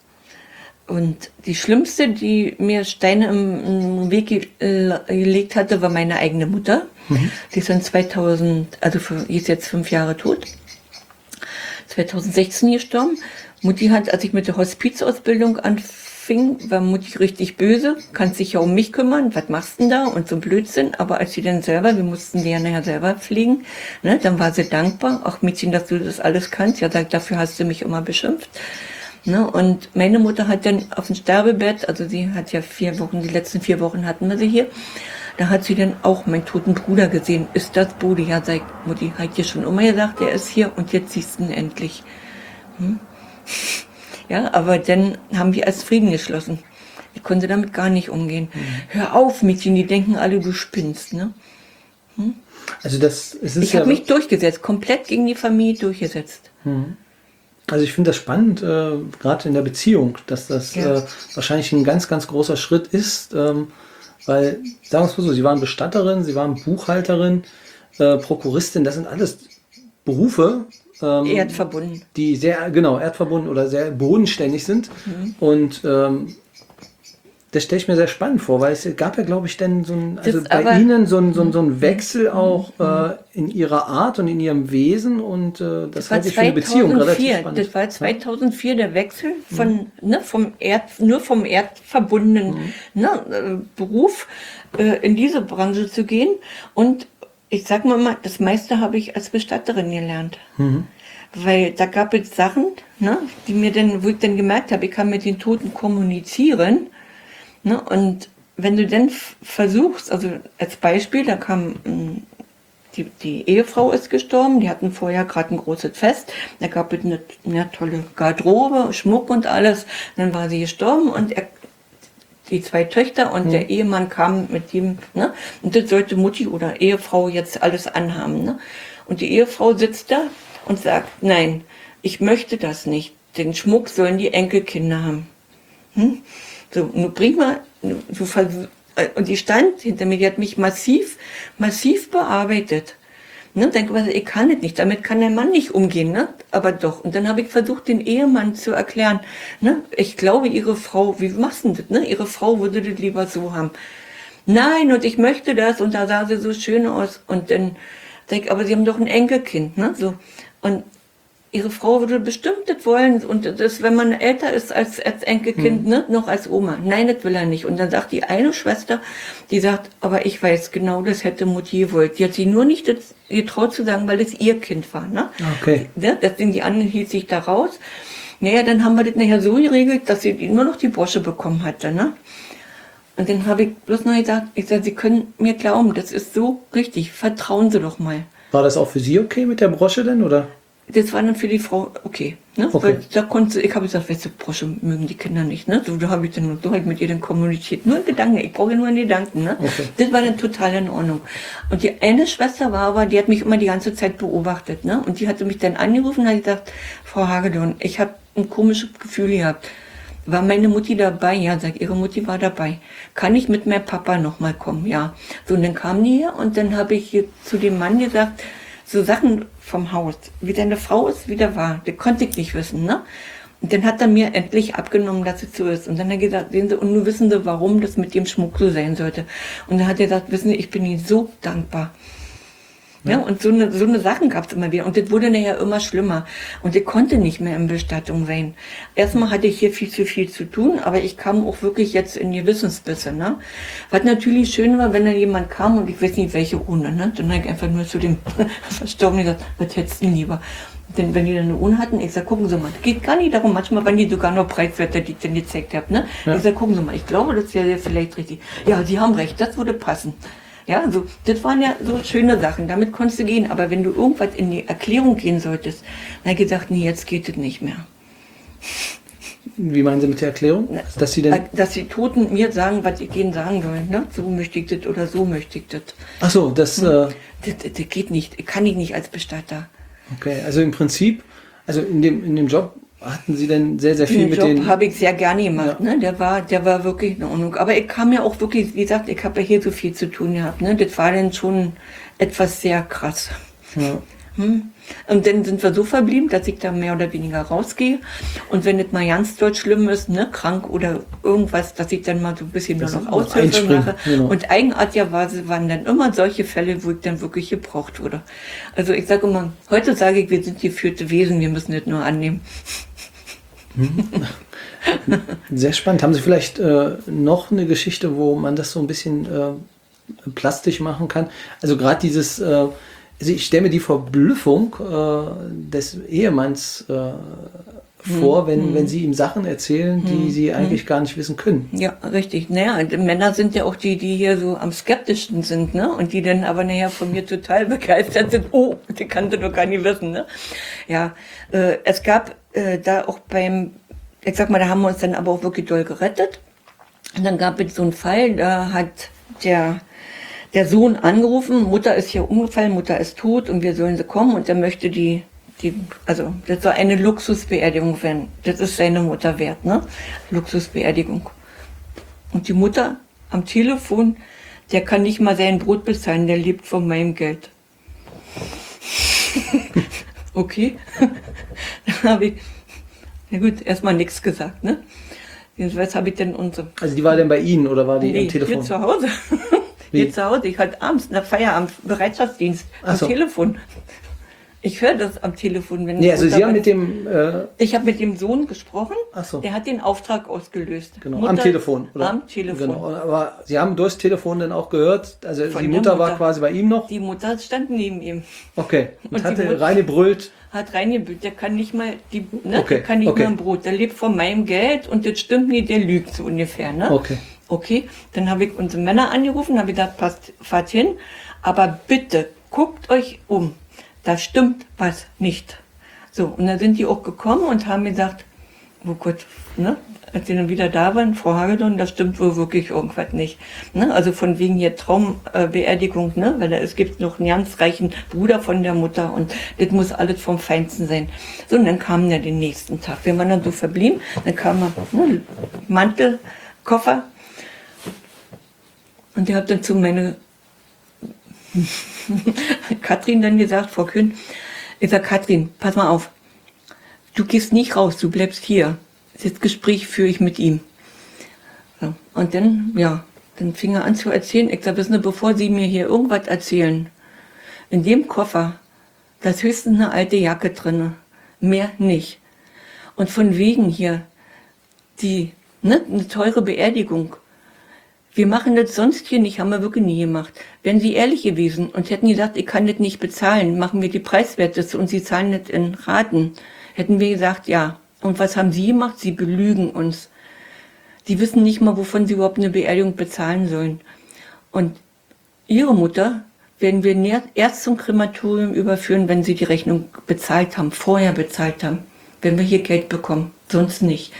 [SPEAKER 2] Und die Schlimmste, die mir Steine im, im Weg ge äh, gelegt hatte, war meine eigene Mutter. Mhm. Die ist dann zweitausend, also für, die ist jetzt fünf Jahre tot. zweitausendsechzehn gestorben. Mutti hat, als ich mit der Hospizausbildung anfing, war Mutti richtig böse, kannst dich ja um mich kümmern, was machst du denn da und so Blödsinn, aber als sie dann selber, wir mussten die ja nachher selber pflegen, ne, dann war sie dankbar, ach Mädchen, dass du das alles kannst, ja, sagt, dafür hast du mich immer beschimpft. Ne, und meine Mutter hat dann auf dem Sterbebett, also sie hat ja vier Wochen, die letzten vier Wochen hatten wir sie hier, da hat sie dann auch meinen toten Bruder gesehen, ist das Brudi? Ja, sagt Mutti, hat dir schon immer gesagt, er ist hier und jetzt siehst du ihn endlich. Hm? Ja, aber dann haben wir als Frieden geschlossen. Ich konnte damit gar nicht umgehen. Mhm. Hör auf, Mädchen, die denken alle, du spinnst, ne? Hm?
[SPEAKER 1] Also das, es ist
[SPEAKER 2] ich
[SPEAKER 1] ja
[SPEAKER 2] habe mich durchgesetzt, komplett gegen die Familie durchgesetzt.
[SPEAKER 1] Mhm. Also ich finde das spannend, äh, gerade in der Beziehung, dass das ja. äh, wahrscheinlich ein ganz, ganz großer Schritt ist, ähm, weil, sagen wir es mal so, Sie waren Bestatterin, Sie waren Buchhalterin, äh, Prokuristin, das sind alles Berufe, ähm,
[SPEAKER 2] erdverbunden.
[SPEAKER 1] Die sehr, genau, erdverbunden oder sehr bodenständig sind. Mhm. Und ähm, das stelle ich mir sehr spannend vor, weil es gab ja, glaube ich, dann so ein, also bei aber, Ihnen so ein, so ein, so ein Wechsel auch mhm. äh, in Ihrer Art und in Ihrem Wesen und äh, das, das halte ich für eine Beziehung relativ spannend.
[SPEAKER 2] Das war zweitausendvier der Wechsel von, mhm. ne, vom Erd, nur vom erdverbundenen mhm. ne, äh, Beruf äh, in diese Branche zu gehen und ich sag mal mal, das meiste habe ich als Bestatterin gelernt. Mhm. Weil da gab es Sachen, ne, die mir dann, wo ich dann gemerkt habe, ich kann mit den Toten kommunizieren. Ne, und wenn du dann versuchst, also als Beispiel, da kam die, die Ehefrau ist gestorben, die hatten vorher gerade ein großes Fest, da gab es eine, eine tolle Garderobe, Schmuck und alles, dann war sie gestorben und er die zwei Töchter und mhm. der Ehemann kam mit ihm, ne? Und das sollte Mutti oder Ehefrau jetzt alles anhaben, ne? Und die Ehefrau sitzt da und sagt, nein, ich möchte das nicht. Den Schmuck sollen die Enkelkinder haben. Hm? So, nun bring mal, du und die stand hinter mir, die hat mich massiv, massiv bearbeitet. Ne, denke, was, ich kann es nicht, damit kann der Mann nicht umgehen, ne? Aber doch. Und dann habe ich versucht, den Ehemann zu erklären, ne? Ich glaube, ihre Frau, wie machst du das, ne? Ihre Frau würde das lieber so haben. Nein, und ich möchte das, und da sah sie so schön aus. Und dann denke ich, aber sie haben doch ein Enkelkind, ne? So. Und ihre Frau würde bestimmt das wollen, und das, wenn man älter ist als, als Enkelkind, hm. ne, noch als Oma. Nein, das will er nicht. Und dann sagt die eine Schwester, die sagt, aber ich weiß genau, das hätte Mutti gewollt. Die hat sie nur nicht das getraut zu sagen, weil das ihr Kind war, ne?
[SPEAKER 1] Okay.
[SPEAKER 2] Ja, deswegen die andere hielt sich da raus. Naja, dann haben wir das nachher so geregelt, dass sie nur noch die Brosche bekommen hatte, ne? Und dann habe ich bloß noch gesagt, ich sage, Sie können mir glauben, das ist so richtig, vertrauen Sie doch mal.
[SPEAKER 1] War das auch für Sie okay mit der Brosche denn, oder?
[SPEAKER 2] das war dann für die Frau okay. Ne?
[SPEAKER 1] Okay.
[SPEAKER 2] Weil da konnte, ich habe gesagt, weißt du, Brosche mögen die Kinder nicht. Ne? So, da habe ich dann so halt mit ihr dann kommuniziert. Nur in Gedanken, ich brauche nur in Gedanken. Ne?
[SPEAKER 1] Okay.
[SPEAKER 2] Das war dann total in Ordnung. Und die eine Schwester war aber, die hat mich immer die ganze Zeit beobachtet. Ne? Und die hatte mich dann angerufen und hat gesagt, Frau Hagedorn, ich habe ein komisches Gefühl gehabt. War meine Mutti dabei? Ja, sagt, ihre Mutti war dabei. Kann ich mit meinem Papa nochmal kommen? Ja. So, und dann kam die hier und dann habe ich hier zu dem Mann gesagt, so Sachen vom Haus, wie deine Frau ist, wie der war, das konnte ich nicht wissen, ne? Und dann hat er mir endlich abgenommen, dass es so ist. Und dann hat er gesagt, sehen Sie, und nun wissen Sie, warum das mit dem Schmuck so sein sollte. Und dann hat er gesagt, wissen Sie, ich bin Ihnen so dankbar. Ja, und so eine, so eine Sachen gab es immer wieder. Und das wurde nachher immer schlimmer. Und ich konnte nicht mehr in Bestattung sein. Erstmal hatte ich hier viel zu viel zu tun, aber ich kam auch wirklich jetzt in Gewissensbisse. Ne? Was natürlich schön war, wenn dann jemand kam und ich weiß nicht, welche Urne. Ne? Dann habe ich einfach nur zu dem Verstorbenen gesagt, was hättest du denn lieber? Denn wenn die dann eine Urne hatten, ich sag, gucken Sie mal, das geht gar nicht darum, manchmal waren die sogar noch preiswerter, die ich dann gezeigt habe. Ne? Ja. Ich sag, gucken Sie mal, ich glaube, das wäre vielleicht richtig. Ja, Sie haben recht, das würde passen. Ja, so, das waren ja so schöne Sachen, damit konntest du gehen. Aber wenn du irgendwas in die Erklärung gehen solltest, dann habe ich gesagt, nee, jetzt geht es nicht mehr.
[SPEAKER 1] Wie meinen Sie mit der Erklärung? Dass Sie, denn
[SPEAKER 2] Dass die Toten mir sagen, was ich ihnen sagen soll. Ne? So möchte ich das oder so möchte ich das.
[SPEAKER 1] Ach so, das,
[SPEAKER 2] hm.
[SPEAKER 1] äh,
[SPEAKER 2] das, das, das geht nicht, kann ich nicht als Bestatter.
[SPEAKER 1] Okay, also im Prinzip, also in dem, in dem Job hatten Sie denn sehr, sehr viel
[SPEAKER 2] Den
[SPEAKER 1] mit
[SPEAKER 2] Job
[SPEAKER 1] den...
[SPEAKER 2] habe ich sehr gerne gemacht,
[SPEAKER 1] Ja.
[SPEAKER 2] ne? Der war, der war wirklich in Ordnung. Aber ich kam ja auch wirklich, wie gesagt, ich habe ja hier so viel zu tun gehabt, ne? Das war dann schon etwas sehr krass.
[SPEAKER 1] Ja.
[SPEAKER 2] Hm. Und dann sind wir so verblieben, dass ich da mehr oder weniger rausgehe. Und wenn es mal ganz doll schlimm ist, ne, krank oder irgendwas, dass ich dann mal so ein bisschen nur noch Aushilfe mache.
[SPEAKER 1] Genau.
[SPEAKER 2] Und eigenartigerweise waren dann immer solche Fälle, wo ich dann wirklich gebraucht wurde. Also ich sage immer, heute sage ich, wir sind geführte Wesen, wir müssen das nur annehmen.
[SPEAKER 1] Sehr spannend. Haben Sie vielleicht äh, noch eine Geschichte, wo man das so ein bisschen äh, plastisch machen kann? Also gerade dieses, äh, also ich stelle mir die Verblüffung äh, des Ehemanns äh, vor, hm, wenn, hm. wenn Sie ihm Sachen erzählen, die hm. Sie eigentlich hm. gar nicht wissen können.
[SPEAKER 2] Ja, richtig. Naja, die Männer sind ja auch die, die hier so am skeptischsten sind, ne? Und die dann aber nachher von mir total begeistert sind. Oh, die kannte doch gar nicht wissen, ne? Ja, äh, es gab äh, da auch beim, ich sag mal, da haben wir uns dann aber auch wirklich doll gerettet. Und dann gab es so einen Fall, da hat der, der Sohn angerufen, Mutter ist hier umgefallen, Mutter ist tot und wir sollen sie kommen und er möchte die Die, also, das soll eine Luxusbeerdigung werden. Das ist seine Mutter wert, ne? Luxusbeerdigung. Und die Mutter am Telefon, der kann nicht mal sein Brot bezahlen, der lebt von meinem Geld. Okay. Dann habe ich, na gut, erstmal nichts gesagt, ne? Was habe ich denn unsere.
[SPEAKER 1] Also, die war denn bei Ihnen oder war die
[SPEAKER 2] nee,
[SPEAKER 1] am Telefon?
[SPEAKER 2] Hier zu Hause. Hier zu Hause. Ich hatte abends nach Feierabend Bereitschaftsdienst am so. Telefon. Ich höre das am Telefon, wenn
[SPEAKER 1] nee, also Sie haben mit dem... Äh
[SPEAKER 2] ich habe mit dem Sohn gesprochen,
[SPEAKER 1] Ach so.
[SPEAKER 2] Der hat den Auftrag ausgelöst.
[SPEAKER 1] Genau, Mutter, am Telefon. Oder?
[SPEAKER 2] Am Telefon.
[SPEAKER 1] Genau. Aber Sie haben durchs Telefon dann auch gehört, also Von die Mutter, Mutter war quasi bei ihm noch?
[SPEAKER 2] Die Mutter stand neben ihm.
[SPEAKER 1] Okay, und, und hatte reingebrüllt?
[SPEAKER 2] Hat reingebrüllt, der kann nicht mal, die, ne,
[SPEAKER 1] okay.
[SPEAKER 2] der kann nicht
[SPEAKER 1] okay.
[SPEAKER 2] mal ein Brot, der lebt von meinem Geld und das stimmt nicht, der lügt so ungefähr. Ne?
[SPEAKER 1] Okay.
[SPEAKER 2] Okay, dann habe ich unsere Männer angerufen, habe gesagt, passt, fahrt hin, aber bitte guckt euch um. Da stimmt was nicht. So, und dann sind die auch gekommen und haben gesagt, oh Gott, ne, als sie dann wieder da waren, Frau Hagedorn, da stimmt wohl wirklich irgendwas nicht. Ne, also von wegen hier Traumbeerdigung, äh, ne, weil da, es gibt noch einen ganz reichen Bruder von der Mutter und das muss alles vom Feinsten sein. So, und dann kamen ja den nächsten Tag. Wir waren dann so verblieben, dann kam ne, Mantel, Koffer und ich habe dann zu meiner Katrin dann gesagt, Frau Kühn, ich sag, Katrin, pass mal auf, du gehst nicht raus, du bleibst hier. Das Gespräch führe ich mit ihm. So. Und dann, ja, dann fing er an zu erzählen. Ich sag, wissen Sie, bevor Sie mir hier irgendwas erzählen, in dem Koffer, da ist höchstens eine alte Jacke drin, mehr nicht. Und von wegen hier, die, ne, eine teure Beerdigung. Wir machen das sonst hier nicht, haben wir wirklich nie gemacht. Wären Sie ehrlich gewesen und hätten gesagt, ich kann das nicht bezahlen, machen wir die Preiswerte und Sie zahlen das in Raten, hätten wir gesagt, ja. Und was haben Sie gemacht? Sie belügen uns. Sie wissen nicht mal, wovon Sie überhaupt eine Beerdigung bezahlen sollen. Und Ihre Mutter werden wir näher, erst zum Krematorium überführen, wenn sie die Rechnung bezahlt haben, vorher bezahlt haben. Wenn wir hier Geld bekommen, sonst nicht.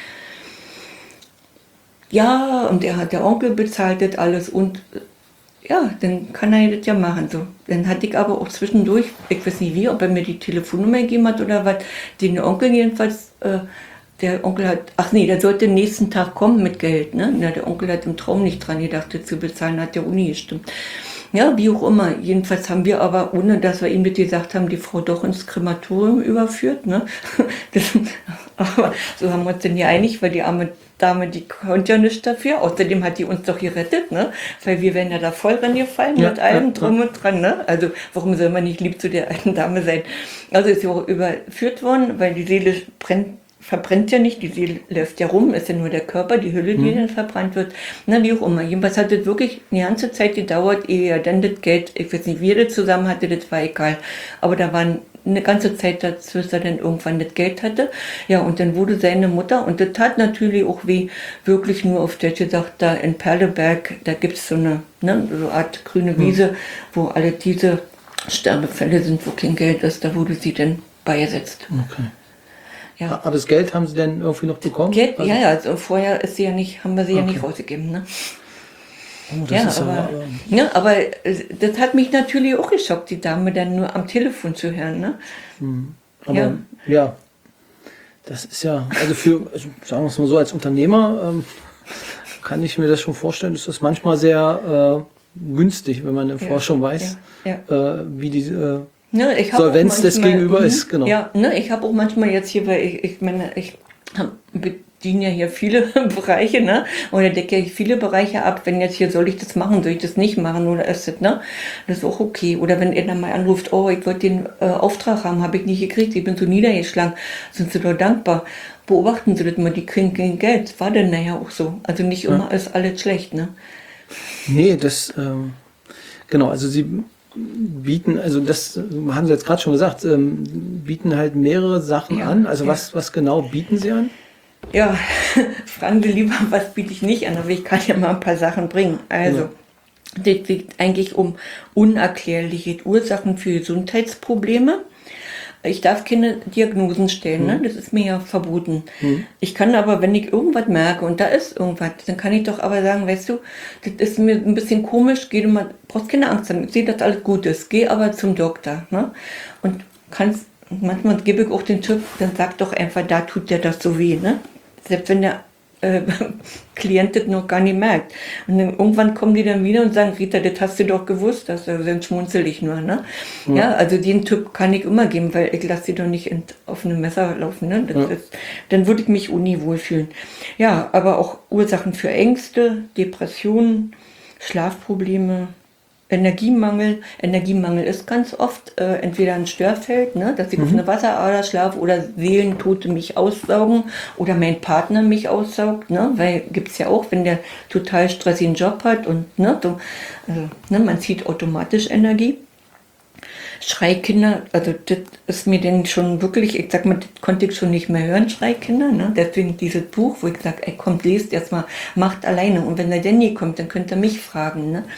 [SPEAKER 2] Ja, und er hat der Onkel bezahlt das alles und ja, dann kann er das ja machen. So. Dann hatte ich aber auch zwischendurch, ich weiß nicht wie, ob er mir die Telefonnummer gegeben hat oder was, den Onkel jedenfalls, äh, der Onkel hat, ach nee, der sollte den nächsten Tag kommen mit Geld. Ne? Ja, der Onkel hat im Traum nicht dran gedacht, das zu bezahlen, hat der Uni gestimmt. Ja, wie auch immer. Jedenfalls haben wir aber, ohne dass wir ihm das gesagt haben, die Frau doch ins Krematorium überführt. Ne? Das, aber so haben wir uns denn ja einig, weil die arme Dame, die konnte ja nichts dafür. Außerdem hat die uns doch gerettet, ne? Weil wir wären ja da voll reingefallen ja, mit allem ja, drum ja. und dran. Ne? Also warum soll man nicht lieb zu der alten Dame sein? Also ist sie auch überführt worden, weil die Seele brennt, verbrennt ja nicht, die Seele läuft ja rum, ist ja nur der Körper, die Hülle, die mhm. dann verbrannt wird. Na, wie auch immer. Jedenfalls hat das wirklich eine ganze Zeit gedauert, ehe er dann das Geld, ich weiß nicht, wie er das zusammen hatte, das war egal. Aber da waren eine ganze Zeit dazu, bis er dann irgendwann das Geld hatte. Ja, und dann wurde seine Mutter, und das tat natürlich auch weh, wirklich nur auf Deutsch gesagt, da in Perleberg, da gibt es so eine, ne, so eine Art grüne Wiese, mhm. wo alle diese Sterbefälle sind, wo kein Geld ist, da wurde sie dann beigesetzt.
[SPEAKER 1] Okay. Ja. Aber das Geld haben Sie denn irgendwie noch bekommen?
[SPEAKER 2] Geld,
[SPEAKER 1] also,
[SPEAKER 2] ja, ja, also vorher ist sie ja nicht, haben wir sie okay. ja nicht rausgegeben, ne?
[SPEAKER 1] Oh, das
[SPEAKER 2] ja,
[SPEAKER 1] ist
[SPEAKER 2] aber,
[SPEAKER 1] aber,
[SPEAKER 2] ja, aber das hat mich natürlich auch geschockt, die Dame dann nur am Telefon zu hören, ne?
[SPEAKER 1] Aber ja, ja das ist ja, also für, sagen wir es mal so, als Unternehmer ähm, kann ich mir das schon vorstellen, ist das manchmal sehr äh, günstig, wenn man im ja, Forschung weiß, ja, ja. Äh, wie die äh,
[SPEAKER 2] Ne, ich
[SPEAKER 1] Solvenz manchmal, des Gegenüber ist, genau.
[SPEAKER 2] Ja, ne, ich habe auch manchmal jetzt hier, weil ich, ich meine, ich bediene ja hier viele Bereiche, ne, oder decke ja viele Bereiche ab, wenn jetzt hier, soll ich das machen, soll ich das nicht machen, oder ist das, ne, das ist auch okay. Oder wenn er dann mal anruft, oh, ich wollte den äh, Auftrag haben, habe ich nicht gekriegt, ich bin so niedergeschlagen, sind Sie doch dankbar. Beobachten Sie das mal, die kriegen kein Geld, das war dann nachher auch so. Also nicht immer ja. ist alles schlecht, ne.
[SPEAKER 1] Nee, das, ähm, genau, also Sie bieten, also das haben Sie jetzt gerade schon gesagt, ähm, bieten halt mehrere Sachen ja, an. Also ja. was, was genau bieten Sie an?
[SPEAKER 2] Ja, fragen Sie lieber, was biete ich nicht an, aber ich kann ja mal ein paar Sachen bringen. Also, es ja. geht eigentlich um unerklärliche Ursachen für Gesundheitsprobleme. Ich darf keine Diagnosen stellen, ne? Das ist mir ja verboten. Mhm. Ich kann aber, wenn ich irgendwas merke und da ist irgendwas, dann kann ich doch aber sagen, weißt du, das ist mir ein bisschen komisch, geh du mal, brauchst keine Angst haben, ich sehe, dass alles gut ist, geh aber zum Doktor. Ne? Und kannst, manchmal gebe ich auch den Tipp, dann sag doch einfach, da tut dir das so weh. Ne? Selbst wenn der äh, Klient das noch gar nicht merkt. Und dann irgendwann kommen die dann wieder und sagen, Rita, das hast du doch gewusst, das, also dann schmunzel ich nur. Ne? Ja. ja, also den Tipp kann ich immer geben, weil ich lasse sie doch nicht in, auf einem Messer laufen. Ne? Das ja. ist, dann würde ich mich uni wohlfühlen. Ja, aber auch Ursachen für Ängste, Depressionen, Schlafprobleme, Energiemangel. Energiemangel ist ganz oft äh, entweder ein Störfeld, ne, dass ich mhm. auf eine Wasserader schlafe oder Seelentote mich aussaugen oder mein Partner mich aussaugt, ne, weil gibt's ja auch, wenn der total stressigen Job hat und ne, so, also, ne, man zieht automatisch Energie. Schreikinder, also das ist mir denn schon wirklich, ich sag mal, das konnte ich schon nicht mehr hören, Schreikinder, ne? Deswegen dieses Buch, wo ich sage, ey, kommt, lest erstmal, macht alleine und wenn der Danny kommt, dann könnt ihr mich fragen, ne?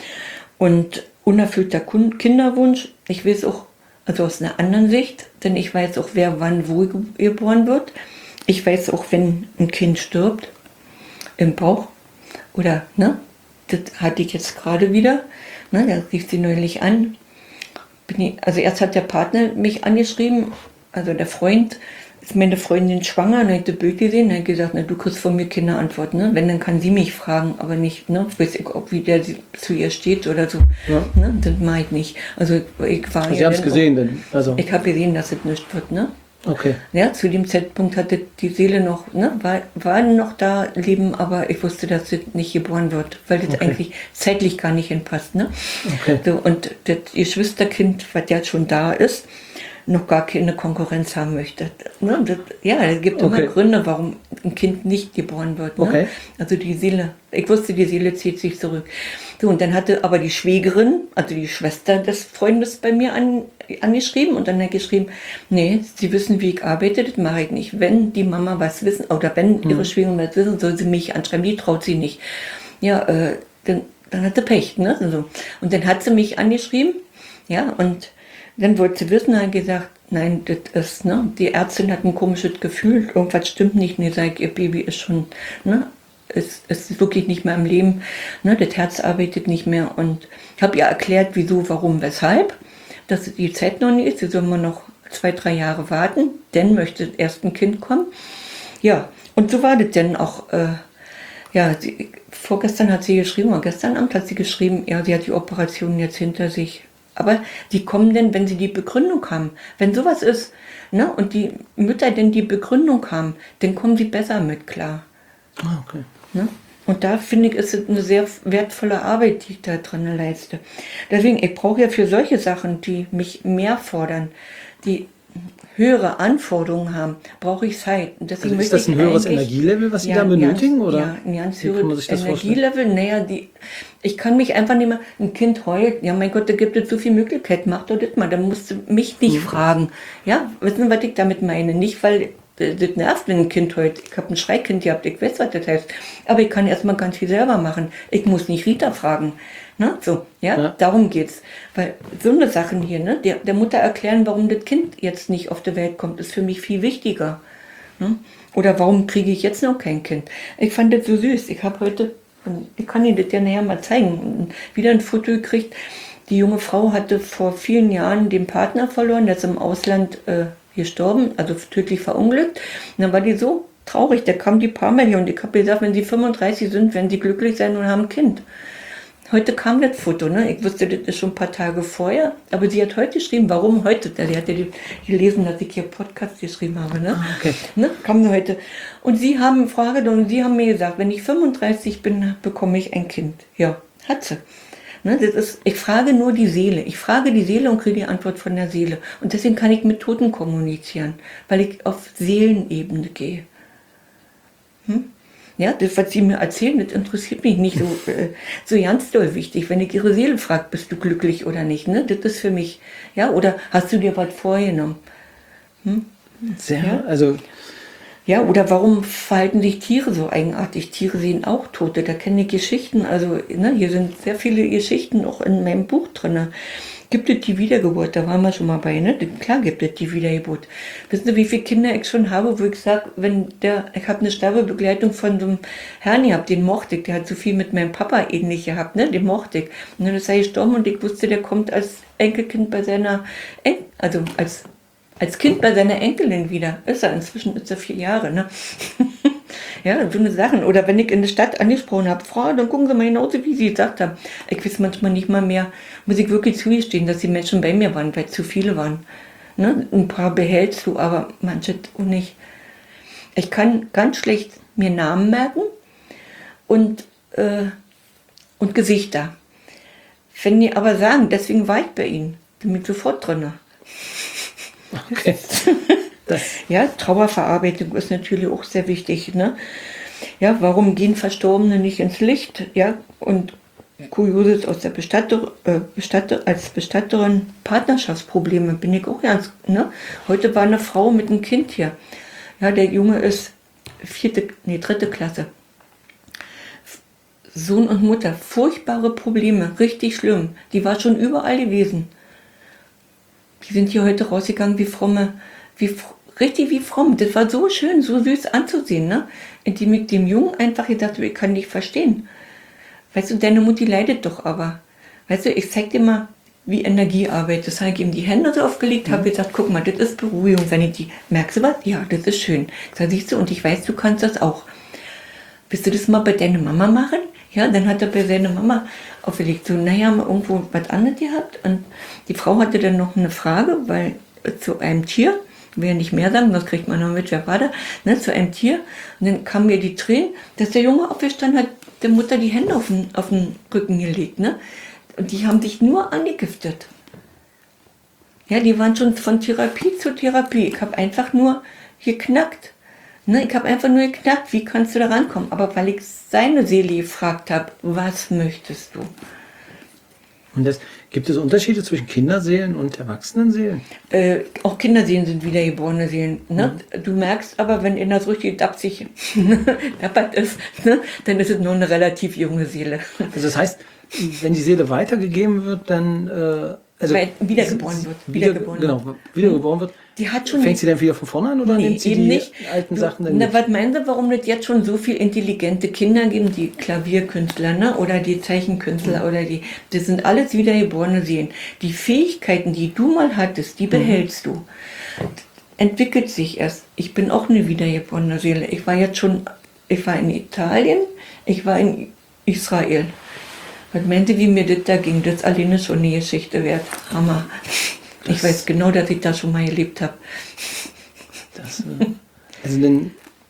[SPEAKER 2] Und unerfüllter Kinderwunsch, ich weiß auch, also aus einer anderen Sicht, denn ich weiß auch, wer wann wo geboren wird. Ich weiß auch, wenn ein Kind stirbt, im Bauch, oder, ne, das hatte ich jetzt gerade wieder, ne, da rief sie neulich an. Bin ich, also erst hat der Partner mich angeschrieben, also der Freund, ist meine Freundin schwanger, und hat das Bild gesehen, und hat gesagt, na, du kriegst von mir keine Antwort, ne? Wenn, dann kann sie mich fragen, aber nicht, ne? Ich weiß nicht, ob wie der zu ihr steht oder so, ja. Ne? Das mache ich nicht. Also ich war
[SPEAKER 1] also Sie haben es gesehen, denn? Also.
[SPEAKER 2] Ich habe gesehen, dass es nicht wird, ne?
[SPEAKER 1] Okay.
[SPEAKER 2] Ja, zu dem Zeitpunkt hatte die Seele noch, ne, war, war noch da, leben, aber ich wusste, dass es nicht geboren wird, weil das okay. eigentlich zeitlich gar nicht hinpasst, ne? Okay. So, und das Geschwisterkind, was ja schon da ist, noch gar keine Konkurrenz haben möchte. Ne? Das, ja, es gibt okay. immer Gründe, warum ein Kind nicht geboren wird. Ne? Okay. Also die Seele, ich wusste, die Seele zieht sich zurück. So, und dann hatte aber die Schwägerin, also die Schwester des Freundes bei mir an, angeschrieben und dann hat geschrieben, nee, Sie wissen, wie ich arbeite, das mache ich nicht. Wenn die Mama was wissen, oder wenn ihre hm. Schwägerin was wissen, soll sie mich anschreiben, die traut sie nicht. Ja, äh, dann dann hat sie Pech, ne? So. Und dann hat sie mich angeschrieben, ja, und dann wollte sie wissen, hat gesagt, nein, das ist, ne, die Ärztin hat ein komisches Gefühl, irgendwas stimmt nicht. Und ich sage, ihr Baby ist schon, ne, ist, ist wirklich nicht mehr am Leben, ne, das Herz arbeitet nicht mehr. Und ich habe ihr erklärt, wieso, warum, weshalb, dass die Zeit noch nicht ist, sie soll mal noch zwei, drei Jahre warten, dann möchte erst ein Kind kommen. Ja, und so war das dann auch, äh, ja, sie, vorgestern hat sie geschrieben, oder gestern Abend hat sie geschrieben, ja, sie hat die Operation jetzt hinter sich. Aber die kommen dann, wenn sie die Begründung haben. Wenn sowas ist, ne, und die Mütter denn die Begründung haben, dann kommen sie besser mit klar.
[SPEAKER 1] Ah, okay.
[SPEAKER 2] Ne? Und da finde ich, ist es eine sehr wertvolle Arbeit, die ich da drin leiste. Deswegen, ich brauche ja für solche Sachen, die mich mehr fordern, die höhere Anforderungen haben, brauche ich Zeit. Und deswegen
[SPEAKER 1] Also ist das ein höheres Energielevel, was Sie
[SPEAKER 2] ja,
[SPEAKER 1] da benötigen?
[SPEAKER 2] Ganz,
[SPEAKER 1] oder?
[SPEAKER 2] Ja, ein ganz
[SPEAKER 1] Wie kann man
[SPEAKER 2] höheres
[SPEAKER 1] sich das
[SPEAKER 2] Energielevel. Naja, die, ich kann mich einfach nicht mehr, ein Kind heult, ja mein Gott, da gibt es so viele Möglichkeiten, mach doch das mal, da musst du mich nicht
[SPEAKER 1] Mhm.
[SPEAKER 2] fragen. Ja, wissen Sie, was ich damit meine? Nicht, weil äh, das nervt, wenn ein Kind heult. Ich habe ein Schreikind gehabt, ich weiß, was das heißt. Aber ich kann erstmal ganz viel selber machen. Ich muss nicht Rita fragen. Ne? So, ja,
[SPEAKER 1] Ja.
[SPEAKER 2] darum geht's. Weil so eine Sachen hier, ne, der, der Mutter erklären, warum das Kind jetzt nicht auf die Welt kommt, ist für mich viel wichtiger. Ne? Oder warum kriege ich jetzt noch kein Kind? Ich fand das so süß. Ich habe heute, ich kann Ihnen das ja nachher mal zeigen, wieder ein Foto gekriegt. Die junge Frau hatte vor vielen Jahren den Partner verloren, der ist im Ausland äh, gestorben, also tödlich verunglückt. Und dann war die so traurig, da kam die paar Mal hier und ich habe gesagt, wenn sie fünfunddreißig sind, werden sie glücklich sein und haben ein Kind. Heute kam das Foto, ne? Ich wusste, das ist schon ein paar Tage vorher, aber sie hat heute geschrieben, warum heute? Sie hat ja gelesen, dass ich hier Podcast geschrieben habe, ne?
[SPEAKER 1] Ah, okay.
[SPEAKER 2] Ne? Kam heute. Und sie haben Frage und sie haben mir gesagt, wenn ich fünfunddreißig bin, bekomme ich ein Kind. Ja, hat sie. Ne? Das ist, ich frage nur die Seele. Ich frage die Seele und kriege die Antwort von der Seele. Und deswegen kann ich mit Toten kommunizieren, weil ich auf Seelenebene gehe. Hm? Ja, das, was Sie mir erzählen, das interessiert mich nicht so, äh, so ganz doll wichtig. Wenn ich Ihre Seele frage, bist du glücklich oder nicht, ne? Das ist für mich, ja, oder hast du dir was vorgenommen? Hm?
[SPEAKER 1] Sehr,
[SPEAKER 2] Ja.
[SPEAKER 1] also
[SPEAKER 2] Ja, oder warum verhalten sich Tiere so eigenartig? Tiere sehen auch Tote, da kenne ich Geschichten, also, ne, hier sind sehr viele Geschichten auch in meinem Buch drin. Gibt es die Wiedergeburt? Da waren wir schon mal bei, ne? Klar gibt es die Wiedergeburt. Wissen Sie, wie viele Kinder ich schon habe, wo ich sage, wenn der, ich habe eine Sterbebegleitung von so einem Herrn gehabt, den mochte ich, der hat so viel mit meinem Papa ähnlich gehabt, ne? Den mochte ich. Und dann ist er gestorben und ich wusste, der kommt als Enkelkind bei seiner, en also als, als Kind bei seiner Enkelin wieder. Ist er, inzwischen ist er vier Jahre, ne? Ja, so eine Sachen. Oder wenn ich in der Stadt angesprochen habe, Frau, dann gucken Sie mal genauso, wie Sie gesagt haben. Ich weiß manchmal nicht mal mehr, muss ich wirklich zugestehen, dass die Menschen bei mir waren, weil zu viele waren. Ne? Ein paar behältst du, aber manche auch nicht. Ich kann ganz schlecht mir Namen merken und, äh, und Gesichter. Wenn die aber sagen, deswegen war ich bei Ihnen, bin ich sofort drin.
[SPEAKER 1] okay. Das.
[SPEAKER 2] Ja, Trauerverarbeitung ist natürlich auch sehr wichtig. Ne? Ja, warum gehen Verstorbene nicht ins Licht? Ja, und Kurioses aus der Bestatter, äh, Bestatter, als Bestatterin, Partnerschaftsprobleme, bin ich auch ernst. Ne? Heute war eine Frau mit einem Kind hier. Ja, der Junge ist vierte, nee, dritte Klasse. Sohn und Mutter, furchtbare Probleme, richtig schlimm. Die war schon überall gewesen. Die sind hier heute rausgegangen wie fromme, wie richtig wie fromm. Das war so schön, so süß anzusehen, ne? Und die mit dem Jungen einfach gesagt, ich kann nicht verstehen. Weißt du, deine Mutti leidet doch aber. Weißt du, ich zeig dir mal, wie Energie arbeitet. Das habe ich ihm die Hände so aufgelegt, habe gesagt, guck mal, das ist Beruhigung. Wenn ich die, merkst du was? Ja, das ist schön. Da siehst du, und ich weiß, du kannst das auch. Willst du das mal bei deiner Mama machen? Ja, dann hat er bei seiner Mama aufgelegt, so, naja, mal irgendwo was anderes gehabt. Und die Frau hatte dann noch eine Frage, weil äh, zu einem Tier, ich will ja nicht mehr sagen, das kriegt man noch mit, wer war da, ne, zu einem Tier. Und dann kamen mir die Tränen, dass der Junge aufgestanden hat, der Mutter die Hände auf den, auf den Rücken gelegt, ne? Und die haben sich nur angegiftet. Ja, die waren schon von Therapie zu Therapie. Ich habe einfach nur geknackt. Ne, ich habe einfach nur geknackt, wie kannst du da rankommen? Aber weil ich seine Seele gefragt habe, was möchtest du?
[SPEAKER 1] Und das, gibt es Unterschiede zwischen Kinderseelen und Erwachsenenseelen?
[SPEAKER 2] Äh, auch Kinderseelen sind wiedergeborene Seelen. Ne? Mhm. Du merkst aber, wenn in das richtig dapsig ist, ne? Dann ist es nur eine relativ junge Seele.
[SPEAKER 1] Also das heißt, wenn die Seele weitergegeben wird, dann... Äh, also
[SPEAKER 2] Weil wiedergeboren wird. Wiedergeboren
[SPEAKER 1] wieder, genau, wiedergeboren wird.
[SPEAKER 2] Die hat schon
[SPEAKER 1] Fängt sie dann wieder von vorne an oder
[SPEAKER 2] nee,
[SPEAKER 1] nimmt sie
[SPEAKER 2] eben
[SPEAKER 1] die
[SPEAKER 2] nicht.
[SPEAKER 1] alten
[SPEAKER 2] du,
[SPEAKER 1] Sachen dann
[SPEAKER 2] na,
[SPEAKER 1] mit?
[SPEAKER 2] Was meinst du, warum es jetzt schon so viele intelligente Kinder gibt, die Klavierkünstler, ne? Oder die Zeichenkünstler mhm. oder die, das sind alles wiedergeborene Seelen. Die Fähigkeiten, die du mal hattest, die behältst mhm. du. Entwickelt sich erst. Ich bin auch eine wiedergeborene Seele. Ich war jetzt schon, ich war in Italien, ich war in Israel. Was meinte, wie mir das da ging, das ist alleine schon eine Geschichte wert. Hammer. Das ich weiß genau, dass ich da schon mal gelebt habe. Das, äh, also denn,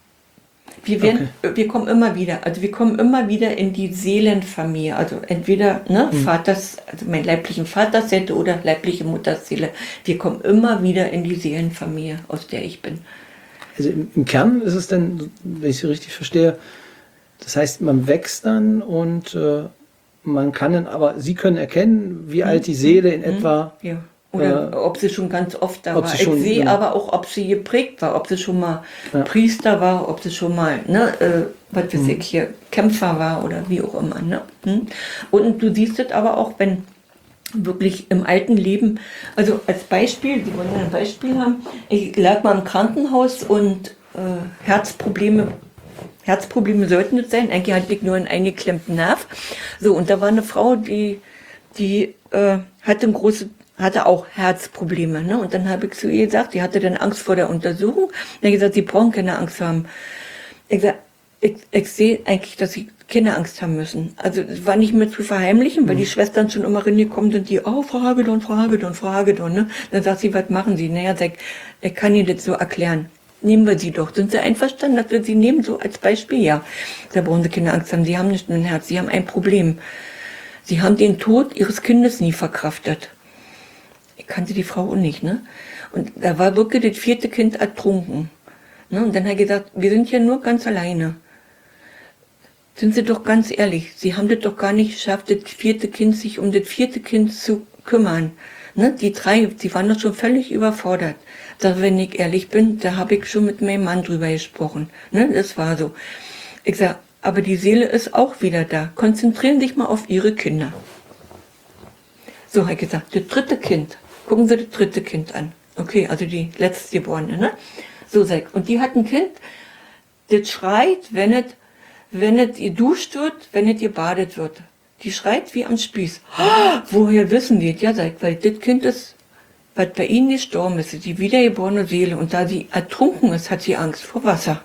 [SPEAKER 2] wir, werden, okay. wir kommen immer wieder, also wir kommen immer wieder in die Seelenfamilie. Also entweder ne, mhm. Vaters, also meinen leiblichen Vaterseele oder leibliche Mutterseele. Wir kommen immer wieder in die Seelenfamilie, aus der ich bin.
[SPEAKER 1] Also im, im Kern ist es dann, wenn ich es richtig verstehe, das heißt, man wächst dann und äh, man kann dann, aber Sie können erkennen, wie mhm. alt die Seele in mhm. etwa...
[SPEAKER 2] Ja. Oder äh, ob sie schon ganz oft da war. Ich
[SPEAKER 1] schon,
[SPEAKER 2] sehe
[SPEAKER 1] genau.
[SPEAKER 2] aber auch, ob sie geprägt war, ob sie schon mal ja. Priester war, ob sie schon mal, ne, äh, was weiß mhm. ich hier, Kämpfer war oder wie auch immer. Ne? Und du siehst es aber auch, wenn wirklich im alten Leben, also als Beispiel, die wollen ja ein Beispiel haben, ich lag mal im Krankenhaus und äh, Herzprobleme, Herzprobleme sollten es sein, eigentlich hatte ich nur einen eingeklemmten Nerv. So, und da war eine Frau, die, die äh, hatte ein großes hatte auch Herzprobleme. Ne? Und dann habe ich zu ihr gesagt, die hatte dann Angst vor der Untersuchung. Dann habe ich gesagt, sie brauchen keine Angst haben. Ich, gesagt, ich, ich sehe eigentlich, dass sie keine Angst haben müssen. Also es war nicht mehr zu verheimlichen, weil mhm. die Schwestern schon immer reingekommen sind, die, oh, Frau Hagedorn, Frau Hagedorn, Frau Hagedorn. Ne? Dann sagt sie, was machen Sie? Naja, sag, ich kann Ihnen das so erklären. Nehmen wir sie doch. Sind Sie einverstanden, dass wir sie nehmen, so als Beispiel? Ja. Da brauchen Sie keine Angst haben. Sie haben nicht nur ein Herz, Sie haben ein Problem. Sie haben den Tod Ihres Kindes nie verkraftet. Ich kannte die Frau auch nicht, ne? Und da war wirklich das vierte Kind ertrunken. Ne? Und dann hat er gesagt, wir sind hier nur ganz alleine. Sind Sie doch ganz ehrlich, Sie haben das doch gar nicht geschafft, das vierte Kind, sich um das vierte Kind zu kümmern. Ne? Die drei, die waren doch schon völlig überfordert. Da, wenn ich ehrlich bin, da habe ich schon mit meinem Mann drüber gesprochen. Ne? Das war so. Ich sag, aber die Seele ist auch wieder da. Konzentrieren Sie sich mal auf Ihre Kinder. So hat er gesagt, das dritte Kind. Gucken Sie das dritte Kind an. Okay, also die letztgeborene, ne? So, sag, und die hat ein Kind, das schreit, wenn es, wenn es geduscht wird, wenn es gebadet wird. Die schreit wie am Spieß. Oh, woher wissen die? Ja, sag, weil das Kind ist, was bei ihnen gestorben ist, die wiedergeborene Seele. Und da sie ertrunken ist, hat sie Angst vor Wasser.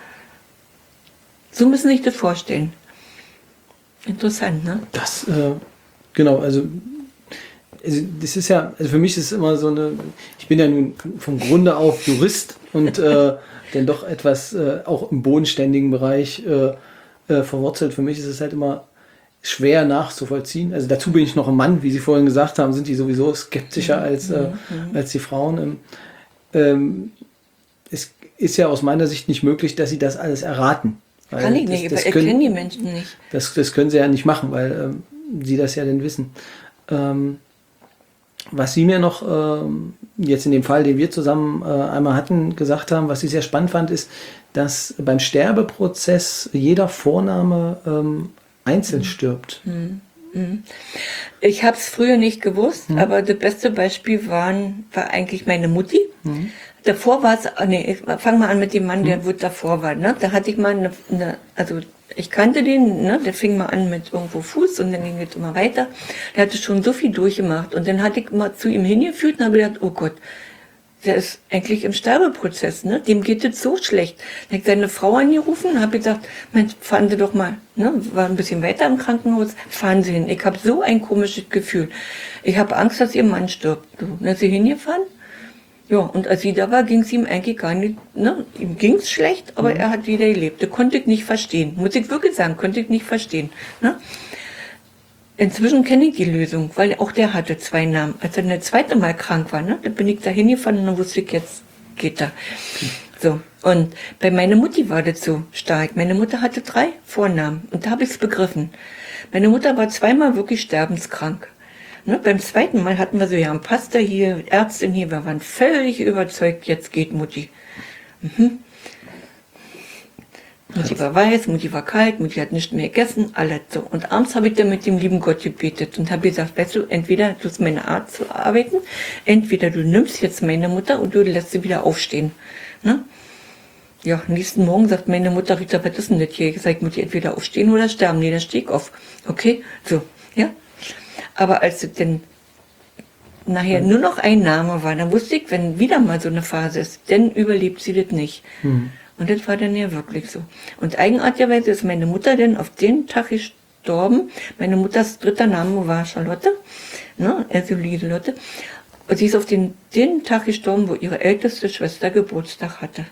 [SPEAKER 2] So müssen Sie sich das vorstellen. Interessant, ne?
[SPEAKER 1] Das, äh, genau, also... Also das ist ja, also für mich ist es immer so eine, ich bin ja nun vom Grunde auf Jurist und äh, dann doch etwas äh, auch im bodenständigen Bereich äh, äh, verwurzelt. Für mich ist es halt immer schwer nachzuvollziehen. Also dazu bin ich noch ein Mann, wie Sie vorhin gesagt haben, sind die sowieso skeptischer als, äh, als die Frauen. Ähm, es ist ja aus meiner Sicht nicht möglich, dass sie das alles erraten.
[SPEAKER 2] Kann ich nicht, das, das können, erkennen die Menschen nicht.
[SPEAKER 1] Das, das können sie ja nicht machen, weil ähm, sie das ja dann wissen. Ähm, Was Sie mir noch ähm, jetzt in dem Fall, den wir zusammen äh, einmal hatten, gesagt haben, was ich sehr spannend fand, ist, dass beim Sterbeprozess jeder Vorname ähm, einzeln mhm. stirbt.
[SPEAKER 2] Mhm. Ich habe es früher nicht gewusst, mhm. aber das beste Beispiel waren, war eigentlich meine Mutti. Mhm. Davor war es, nee, fang mal an mit dem Mann, der mhm. wo davor war. Ne? Da hatte ich mal eine, eine also ich kannte den, ne? Der fing mal an mit irgendwo Fuß und dann ging es immer weiter. Der hatte schon so viel durchgemacht und dann hatte ich mal zu ihm hingeführt und habe gedacht, oh Gott, der ist eigentlich im Sterbeprozess, ne? Dem geht es so schlecht. Dann habe ich seine Frau angerufen und habe gesagt, Mensch, fahren Sie doch mal, ne? War ein bisschen weiter im Krankenhaus, fahren Sie hin. Ich habe so ein komisches Gefühl. Ich habe Angst, dass Ihr Mann stirbt. So, dann ist sie hingefahren. Ja, und als sie da war, ging es ihm eigentlich gar nicht, ne? Ihm ging es schlecht, aber mhm. er hat wieder gelebt. Das konnte ich nicht verstehen. Muss ich wirklich sagen, konnte ich nicht verstehen. Ne? Inzwischen kenne ich die Lösung, weil auch der hatte zwei Namen. Als er das zweite Mal krank war, ne, da bin ich da hingefahren und dann wusste ich, jetzt geht er. Mhm. So, und bei meiner Mutti war das so stark. Meine Mutter hatte drei Vornamen und da habe ich es begriffen. Meine Mutter war zweimal wirklich sterbenskrank. Ne, beim zweiten Mal hatten wir so, ja, ein Pastor hier, Ärztin hier, wir waren völlig überzeugt, jetzt geht Mutti. Mhm. Mutti war weiß, Mutti war kalt, Mutti hat nicht mehr gegessen, alles so. Und abends habe ich dann mit dem lieben Gott gebetet und habe gesagt, weißt du, entweder du hast meine Art zu arbeiten, entweder du nimmst jetzt meine Mutter und du lässt sie wieder aufstehen. Ne? Ja, nächsten Morgen sagt meine Mutter, Rita, was ist denn das hier? Ich sage, Mutti, entweder aufstehen oder sterben. Nee, dann steh ich auf. Okay, so, ja. Aber als es denn nachher nur noch ein Name war, dann wusste ich, wenn wieder mal so eine Phase ist, dann überlebt sie das nicht. Mhm. Und das war dann ja wirklich so. Und eigenartigerweise ist meine Mutter dann auf den Tag gestorben. Meine Mutters dritter Name war Charlotte, ne, also Lieselotte. Und sie ist auf den, den Tag gestorben, wo ihre älteste Schwester Geburtstag hatte.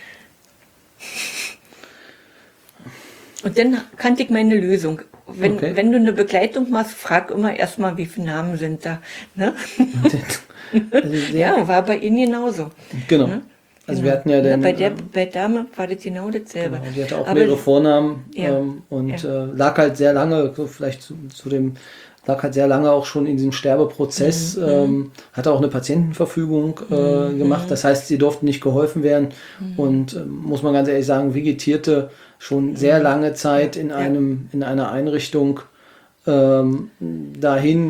[SPEAKER 2] Und dann kannte ich meine Lösung. Wenn, okay. wenn du eine Begleitung machst, frag immer erstmal, wie viele Namen sind da. Ne? Also ja, war bei Ihnen genauso.
[SPEAKER 1] Genau.
[SPEAKER 2] Ne?
[SPEAKER 1] Also
[SPEAKER 2] genau.
[SPEAKER 1] wir hatten ja den,
[SPEAKER 2] bei der bei Dame war das genau dasselbe.
[SPEAKER 1] Genau, die hatte auch
[SPEAKER 2] Aber
[SPEAKER 1] mehrere Vornamen
[SPEAKER 2] ja,
[SPEAKER 1] ähm, und
[SPEAKER 2] ja.
[SPEAKER 1] äh, lag halt sehr lange, so vielleicht zu, zu dem, lag halt sehr lange auch schon in diesem Sterbeprozess, mhm. ähm, hatte auch eine Patientenverfügung äh, mhm. gemacht, das heißt, sie durften nicht geholfen werden mhm. und äh, muss man ganz ehrlich sagen, vegetierte schon sehr lange Zeit in einem in einer Einrichtung ähm, dahin,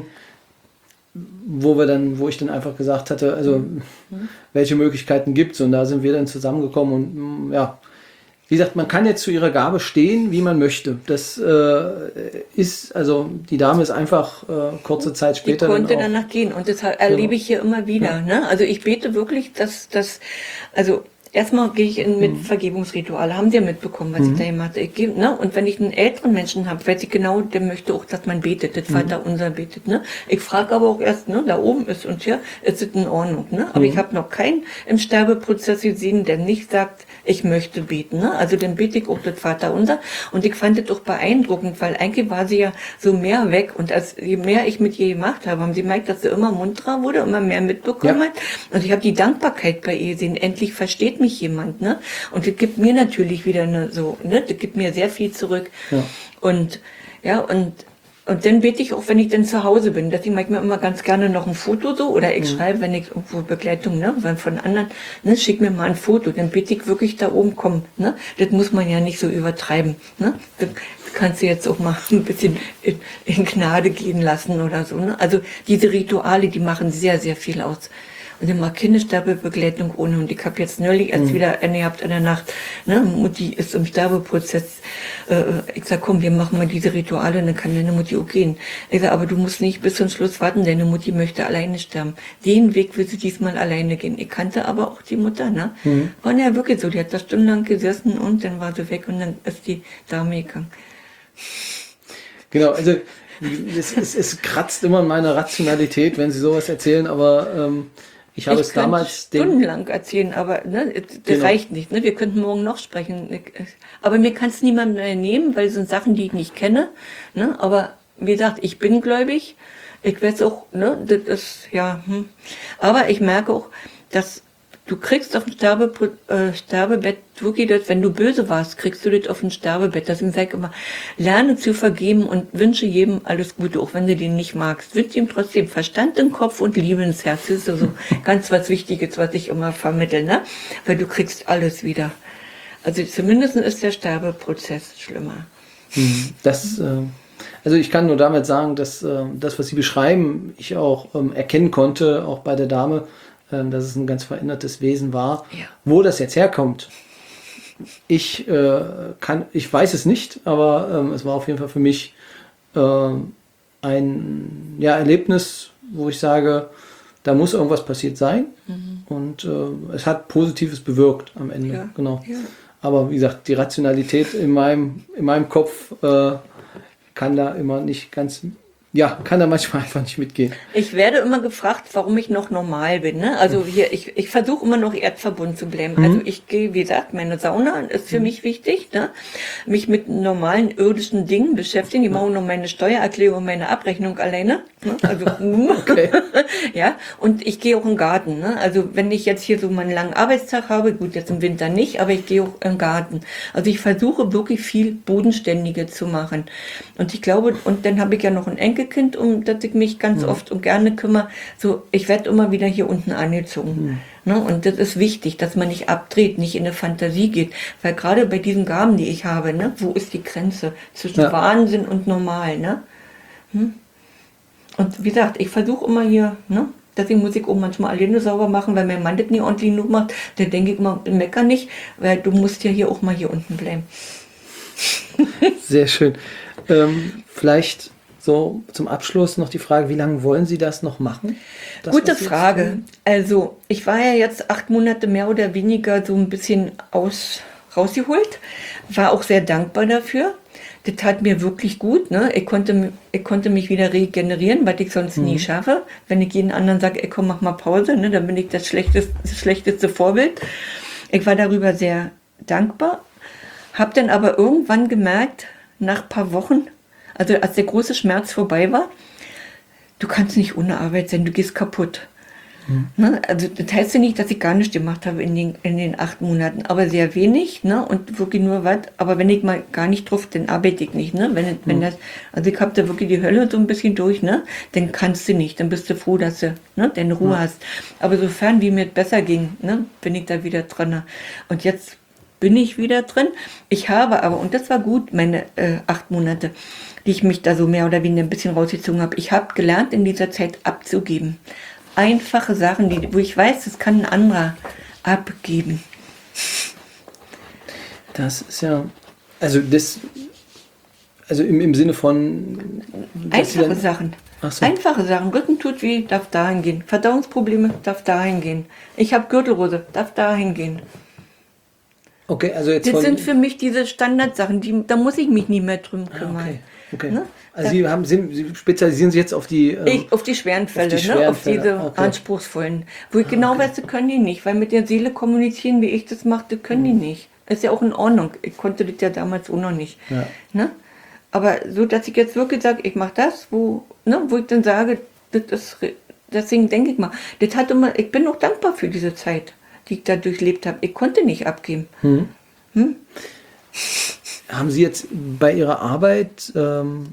[SPEAKER 1] wo wir dann, wo ich dann einfach gesagt hatte, also mhm. welche Möglichkeiten gibt es, und da sind wir dann zusammengekommen und ja, wie gesagt, man kann jetzt zu ihrer Gabe stehen, wie man möchte. Das äh, ist, also die Dame ist einfach äh, kurze Zeit später.
[SPEAKER 2] Die konnte
[SPEAKER 1] dann auch,
[SPEAKER 2] danach gehen und das erlebe ich hier immer wieder. Ja. Ne? Also ich bete wirklich, dass das, also erstmal gehe ich in mit mhm. Vergebungsrituale, haben Sie ja mitbekommen, was mhm. ich da gemacht habe. Ich geh, ne? Und wenn ich einen älteren Menschen habe, weiß ich genau, der möchte auch, dass man betet, das mhm. Vaterunser betet. Ne? Ich frage aber auch erst, ne, da oben ist und hier ist es in Ordnung. Ne? Aber mhm. ich habe noch keinen im Sterbeprozess gesehen, der nicht sagt, ich möchte beten. Ne? Also dann bete ich auch das Vaterunser. Und ich fand das auch beeindruckend, weil eigentlich war sie ja so mehr weg. Und als je mehr ich mit ihr gemacht habe, haben sie gemerkt, dass sie immer munterer wurde, immer mehr mitbekommen ja. hat. Und ich habe die Dankbarkeit bei ihr gesehen. Endlich versteht mich jemand, ne? Und das gibt mir natürlich wieder eine so, ne? Das gibt mir sehr viel zurück. Ja. Und ja, und und dann bete ich auch, wenn ich dann zu Hause bin. Deswegen mache ich mir immer ganz gerne noch ein Foto so, oder ich mhm. schreibe, wenn ich irgendwo Begleitung, ne, von anderen, ne, schick mir mal ein Foto, dann bete ich wirklich da oben, komm, ne? Das muss man ja nicht so übertreiben, ne? Das kannst du jetzt auch mal ein bisschen in, in Gnade gehen lassen oder so, ne? Also diese Rituale, die machen sehr, sehr viel aus. Und immer Kindersterbebegleitung ohne. Und ich habe jetzt neulich erst mhm. wieder eine gehabt in der Nacht. Ne? Mutti ist im Sterbeprozess. Äh, ich sag, komm, wir machen mal diese Rituale, dann kann deine Mutti auch gehen. Ich sag, aber du musst nicht bis zum Schluss warten, deine Mutti möchte alleine sterben. Den Weg will sie diesmal alleine gehen. Ich kannte aber auch die Mutter, ne? Mhm. War ja wirklich so. Die hat da stundenlang gesessen und dann war sie weg und dann ist die Dame gegangen.
[SPEAKER 1] Genau, also es, es, es kratzt immer an meiner Rationalität, wenn Sie sowas erzählen, aber ähm, ich habe ich es damals
[SPEAKER 2] stundenlang erzählen, aber ne, das genau. reicht nicht. Ne? Wir könnten morgen noch sprechen. Aber mir kann es niemand mehr nehmen, weil es sind Sachen, die ich nicht kenne. Ne? Aber wie gesagt, ich bin gläubig. Ich weiß auch, ne, das ist ja. Hm. Aber ich merke auch, dass du kriegst auf dem Sterbe, äh, Sterbebett wirklich das, wenn du böse warst, kriegst du das auf dem Sterbebett. Deswegen sage ich immer, lerne zu vergeben und wünsche jedem alles Gute, auch wenn du den nicht magst. Wünsche ihm trotzdem Verstand im Kopf und Liebe ins Herz. Das ist also ganz was Wichtiges, was ich immer vermittle, ne? Weil du kriegst alles wieder. Also zumindest ist der Sterbeprozess schlimmer.
[SPEAKER 1] Das, äh, also ich kann nur damit sagen, dass äh, das, was Sie beschreiben, ich auch ähm, erkennen konnte, auch bei der Dame, dass es ein ganz verändertes Wesen war. Ja. Wo das jetzt herkommt, ich äh, kann, ich weiß es nicht, aber ähm, es war auf jeden Fall für mich äh, ein ja, Erlebnis, wo ich sage, da muss irgendwas passiert sein. Mhm. Und äh, es hat Positives bewirkt am Ende. Ja. Genau. Ja. Aber wie gesagt, die Rationalität in meinem, in meinem Kopf äh, kann da immer nicht ganz... Ja, kann da manchmal einfach nicht mitgehen.
[SPEAKER 2] Ich werde immer gefragt, warum ich noch normal bin. Ne? Also hier, ich, ich versuche immer noch erdverbunden zu bleiben. Mhm. Also ich gehe, wie gesagt, meine Sauna ist für mhm. mich wichtig. Ne? Mich mit normalen irdischen Dingen beschäftigen. Ich mache nur meine Steuererklärung, meine Abrechnung alleine. Ne? Also, okay. Ja, und ich gehe auch in den Garten. Ne? Also wenn ich jetzt hier so meinen langen Arbeitstag habe, gut, jetzt im Winter nicht, aber ich gehe auch in den Garten. Also ich versuche wirklich viel Bodenständige zu machen. Und ich glaube, und dann habe ich ja noch ein Enkel Pflegekind, um das ich mich ganz
[SPEAKER 1] Mhm.
[SPEAKER 2] oft und gerne kümmere. So, ich werde immer wieder hier unten angezogen.
[SPEAKER 1] Mhm.
[SPEAKER 2] Ne? Und das ist wichtig, dass man nicht abdreht, nicht in eine Fantasie geht. Weil gerade bei diesen Gaben, die ich habe, ne, wo ist die Grenze zwischen
[SPEAKER 1] Ja.
[SPEAKER 2] Wahnsinn und normal? Ne? Hm? Und wie gesagt, ich versuche immer hier, ne? Deswegen muss ich auch manchmal alleine sauber machen, weil mein Mann das nie ordentlich genug macht. Da denke ich immer, mecker nicht, weil du musst ja hier auch mal hier unten bleiben.
[SPEAKER 1] Sehr schön. Ähm, vielleicht so zum Abschluss noch die Frage, wie lange wollen Sie das noch machen? Das,
[SPEAKER 2] Gute
[SPEAKER 1] was Sie jetzt
[SPEAKER 2] Frage.
[SPEAKER 1] tun?
[SPEAKER 2] Also, ich war ja jetzt acht Monate mehr oder weniger so ein bisschen aus, rausgeholt. War auch sehr dankbar dafür. Das tat mir wirklich gut. Ne? Ich, konnte, ich konnte mich wieder regenerieren, was ich sonst nie schaffe. Wenn ich jeden anderen sage, ey, komm, mach mal Pause, ne? Dann bin ich das schlechteste, das schlechteste Vorbild. Ich war darüber sehr dankbar. Hab dann aber irgendwann gemerkt, nach ein paar Wochen, also als der große Schmerz vorbei war, du kannst nicht ohne Arbeit sein, du gehst kaputt.
[SPEAKER 1] Mhm.
[SPEAKER 2] Ne? Also das heißt ja nicht, dass ich gar nichts gemacht habe in den, in den acht Monaten, aber sehr wenig, ne? Und wirklich nur was. Aber wenn ich mal gar nicht drauf, dann arbeite ich nicht, ne? Wenn, wenn das, also ich habe da wirklich die Hölle so ein bisschen durch, ne? Dann kannst du nicht, dann bist du froh, dass du, ne, deine Ruhe
[SPEAKER 1] Ja.
[SPEAKER 2] hast. Aber sofern wie mir es besser ging, ne, bin ich da wieder dran. Und jetzt bin ich wieder drin. Ich habe aber, und das war gut, meine äh, acht Monate, die ich mich da so mehr oder weniger ein bisschen rausgezogen habe. Ich habe gelernt, in dieser Zeit abzugeben. Einfache Sachen, die, wo ich weiß, das kann ein anderer abgeben.
[SPEAKER 1] Das ist ja, also das, also im, im Sinne von, dass Sie
[SPEAKER 2] Einfache
[SPEAKER 1] dann-
[SPEAKER 2] Sachen.
[SPEAKER 1] Ach so.
[SPEAKER 2] Einfache Sachen. Rücken tut weh, darf dahin gehen. Verdauungsprobleme, darf dahin gehen. Ich habe Gürtelrose, darf dahin gehen.
[SPEAKER 1] Okay, also jetzt
[SPEAKER 2] Das
[SPEAKER 1] von,
[SPEAKER 2] sind für mich diese Standardsachen, die, da muss ich mich nie mehr drum
[SPEAKER 1] Ah,
[SPEAKER 2] kümmern.
[SPEAKER 1] okay, okay.
[SPEAKER 2] Ne?
[SPEAKER 1] Also Sie haben, Sie, Sie spezialisieren sich jetzt auf die, ähm,
[SPEAKER 2] Ich, auf die schweren Fälle,
[SPEAKER 1] die
[SPEAKER 2] ne?
[SPEAKER 1] schweren
[SPEAKER 2] auf diese
[SPEAKER 1] Fälle, okay.
[SPEAKER 2] anspruchsvollen. Wo ich genau weiß, das können die nicht, weil mit der Seele kommunizieren, wie ich das mache, das können die nicht. Ist ja auch in Ordnung. Ich konnte das ja damals auch noch nicht.
[SPEAKER 1] Ja.
[SPEAKER 2] Ne? Aber so, dass ich jetzt wirklich sage, ich mache das, wo, ne, wo ich dann sage, das ist, re- deswegen denke ich mal, das hat immer, ich bin auch dankbar für diese Zeit, die ich da durchlebt habe. Ich konnte nicht abgeben.
[SPEAKER 1] Hm.
[SPEAKER 2] Hm?
[SPEAKER 1] Haben Sie jetzt bei Ihrer Arbeit ähm,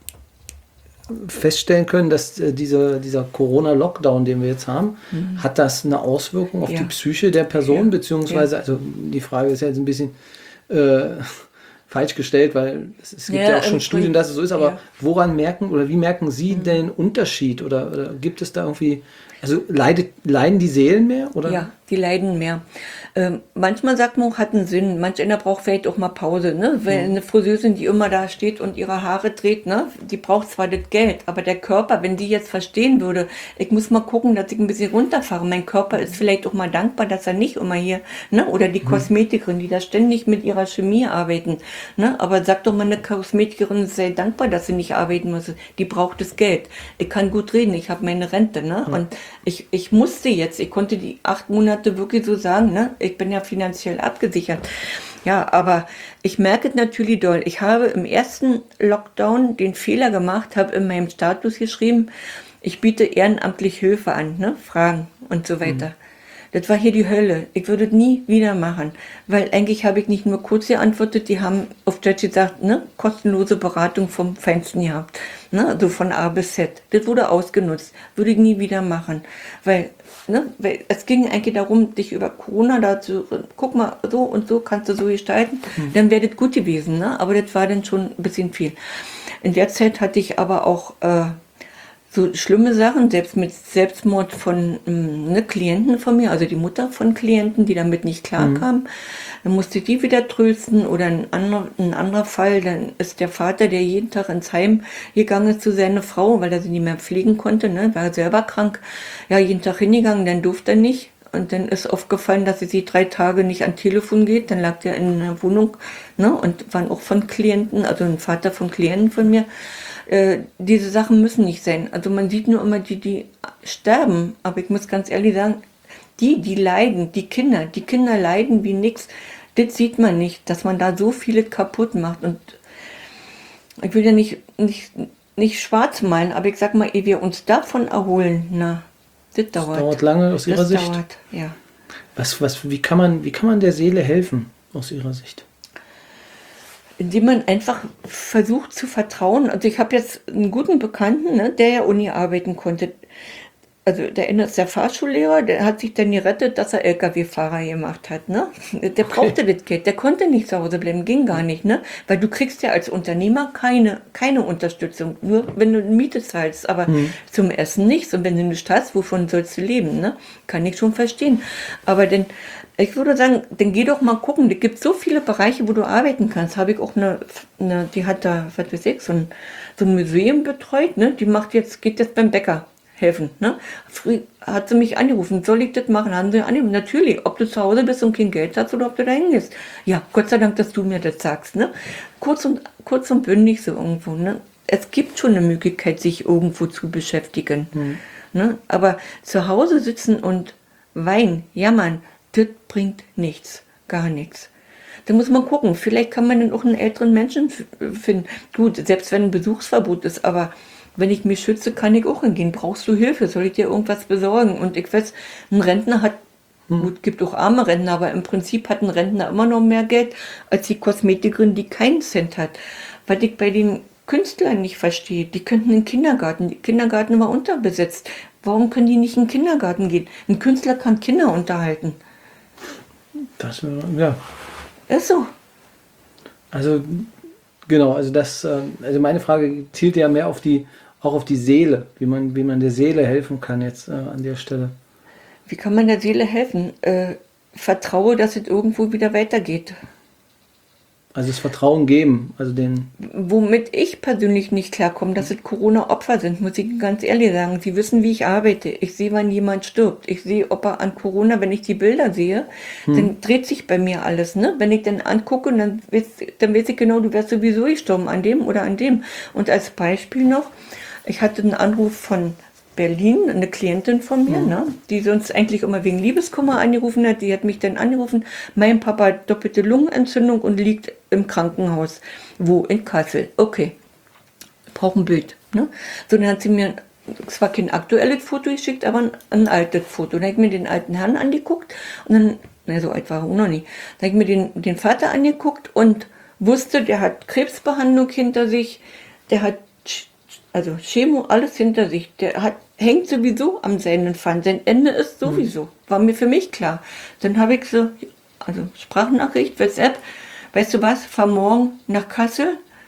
[SPEAKER 1] feststellen können, dass äh, diese, dieser Corona-Lockdown, den wir jetzt haben, hat das eine Auswirkung auf
[SPEAKER 2] Ja.
[SPEAKER 1] die Psyche der Person,
[SPEAKER 2] Ja.
[SPEAKER 1] beziehungsweise, also die Frage ist ja jetzt ein bisschen äh, falsch gestellt, weil es, es gibt ja,
[SPEAKER 2] Ja,
[SPEAKER 1] auch schon
[SPEAKER 2] im
[SPEAKER 1] Studien,
[SPEAKER 2] Prin-
[SPEAKER 1] dass es so ist, aber
[SPEAKER 2] ja.
[SPEAKER 1] woran merken oder wie merken Sie den Unterschied oder, oder gibt es da irgendwie, also leidet, leiden die Seelen mehr? Oder?
[SPEAKER 2] Ja, die leiden mehr. Ähm, manchmal sagt man, hat einen Sinn. Manch einer braucht vielleicht auch mal Pause, ne? Weil eine Friseurin, die immer da steht und ihre Haare dreht, ne? Die braucht zwar das Geld, aber der Körper, wenn die jetzt verstehen würde, ich muss mal gucken, dass ich ein bisschen runterfahre. Mein Körper ist vielleicht auch mal dankbar, dass er nicht immer hier, ne? Oder die Kosmetikerin, die da ständig mit ihrer Chemie arbeiten, ne? Aber sag doch mal, eine Kosmetikerin sei dankbar, dass sie nicht arbeiten muss. Die braucht das Geld. Ich kann gut reden, ich habe meine Rente, ne? Und ich, ich musste jetzt, ich konnte die acht Monate wirklich so sagen, ne? Ich bin ja finanziell abgesichert. Ja, aber ich merke es natürlich doll. Ich habe im ersten Lockdown den Fehler gemacht, habe in meinem Status geschrieben, ich biete ehrenamtlich Hilfe an, ne? Fragen und so weiter. Das war hier die Hölle. Ich würde es nie wieder machen. Weil eigentlich habe ich nicht nur kurz geantwortet, die haben auf Deutsch gesagt, ne, kostenlose Beratung vom Feinsten gehabt. Ne, also von A bis Z. Das wurde ausgenutzt. Würde ich nie wieder machen. Weil, ne, weil es ging eigentlich darum, dich über Corona dazu, guck mal, so und so kannst du so gestalten, dann wäre das gut gewesen. Ne? Aber das war dann schon ein bisschen viel. In der Zeit hatte ich aber auch äh, so schlimme Sachen, selbst mit Selbstmord von ähm, ne, Klienten von mir, also die Mutter von Klienten, die damit nicht klarkam. Dann musste ich die wieder trösten oder ein anderer, ein anderer Fall, dann ist der Vater, der jeden Tag ins Heim gegangen ist zu seiner Frau, weil er sie nicht mehr pflegen konnte, ne, war selber krank, ja, jeden Tag hingegangen, dann durfte er nicht. Und dann ist aufgefallen, dass sie drei Tage nicht an Telefon geht. Dann lag der in einer Wohnung, ne, und waren auch von Klienten, also ein Vater von Klienten von mir. Äh, diese Sachen müssen nicht sein. Also man sieht nur immer die, die sterben. Aber ich muss ganz ehrlich sagen, die, die leiden, die Kinder, die Kinder leiden wie nix. Das sieht man nicht, dass man da so viele kaputt macht. Und ich will ja nicht, nicht, nicht schwarz malen, aber ich sag mal, ehe wir uns davon erholen, na, das dauert.
[SPEAKER 1] Das dauert lange aus Ihrer
[SPEAKER 2] das
[SPEAKER 1] Sicht.
[SPEAKER 2] Dauert, ja.
[SPEAKER 1] Was, was, wie, kann man, wie kann man der Seele helfen aus Ihrer Sicht?
[SPEAKER 2] indem man einfach versucht zu vertrauen. Also ich habe jetzt einen guten Bekannten, ne, der ja Uni arbeiten konnte. Also der eine ist der Fahrschullehrer, der hat sich dann gerettet, dass er L K W-Fahrer gemacht hat. Ne? Der brauchte
[SPEAKER 1] Okay.
[SPEAKER 2] das Geld, der konnte nicht zu Hause bleiben, ging gar nicht. Ne? Weil du kriegst ja als Unternehmer keine, keine Unterstützung, nur wenn du Miete zahlst, aber
[SPEAKER 1] Hm.
[SPEAKER 2] zum Essen nichts. Und wenn du nicht hast, wovon sollst du leben? Ne? Kann ich schon verstehen. Aber denn, ich würde sagen, dann geh doch mal gucken, es gibt so viele Bereiche, wo du arbeiten kannst. Habe ich auch eine, eine die hat da, was weiß ich, so ein, so ein Museum betreut, ne? Die macht jetzt, geht jetzt beim Bäcker helfen. Ne? Früh hat sie mich angerufen, soll ich das machen? Haben sie angerufen, natürlich, ob du zu Hause bist und kein Geld hast oder ob du da hingehst. Ja, Gott sei Dank, dass du mir das sagst. Ne? Kurz, und, kurz und bündig so irgendwo. Ne? Es gibt schon eine Möglichkeit, sich irgendwo zu beschäftigen.
[SPEAKER 1] Hm.
[SPEAKER 2] Ne? Aber zu Hause sitzen und weinen, jammern, das bringt nichts, gar nichts. Da muss man gucken, vielleicht kann man dann auch einen älteren Menschen finden. Gut, selbst wenn ein Besuchsverbot ist, aber wenn ich mich schütze, kann ich auch hingehen. Brauchst du Hilfe? Soll ich dir irgendwas besorgen? Und ich weiß, ein Rentner hat, gut, gibt auch arme Rentner, aber im Prinzip hat ein Rentner immer noch mehr Geld als die Kosmetikerin, die keinen Cent hat. Was ich bei den Künstlern nicht verstehe, die könnten in den Kindergarten. Der Kindergarten war unterbesetzt. Warum können die nicht in den Kindergarten gehen? Ein Künstler kann Kinder unterhalten.
[SPEAKER 1] Das, wär- ja.
[SPEAKER 2] Ist so.
[SPEAKER 1] Also genau, also das, äh, also meine Frage zielt ja mehr auf die, auch auf die Seele, wie man, wie man der Seele helfen kann jetzt äh, an der Stelle.
[SPEAKER 2] Wie kann man der Seele helfen? Äh, vertraue, dass es irgendwo wieder weitergeht.
[SPEAKER 1] Also das Vertrauen geben, also den,
[SPEAKER 2] Womit ich persönlich nicht klarkomme, dass es Corona-Opfer sind, muss ich ganz ehrlich sagen. Sie wissen, wie ich arbeite. Ich sehe, wann jemand stirbt. Ich sehe, ob er an Corona, wenn ich die Bilder sehe, dann dreht sich bei mir alles. Ne? Wenn ich dann angucke, dann weiß, dann weiß ich genau, du wärst sowieso gestorben an dem oder an dem. Und als Beispiel noch, ich hatte einen Anruf von Berlin, eine Klientin von mir, ne, die sonst eigentlich immer wegen Liebeskummer angerufen hat, die hat mich dann angerufen, mein Papa hat doppelte Lungenentzündung und liegt im Krankenhaus. Wo? In Kassel. Okay, braucht ein Bild. Ne? So, dann hat sie mir zwar kein aktuelles Foto geschickt, aber ein, ein altes Foto. Dann habe ich mir den alten Herrn angeguckt und dann, na, so alt war er auch noch nicht, dann habe ich mir den, den Vater angeguckt und wusste, der hat Krebsbehandlung hinter sich, der hat also Chemo, alles hinter sich. Der hat, hängt sowieso am seinen Pfann. Sein Ende ist sowieso. War mir für mich klar. Dann habe ich so, also Sprachnachricht, WhatsApp, weißt du was, fahr morgen nach Kassel.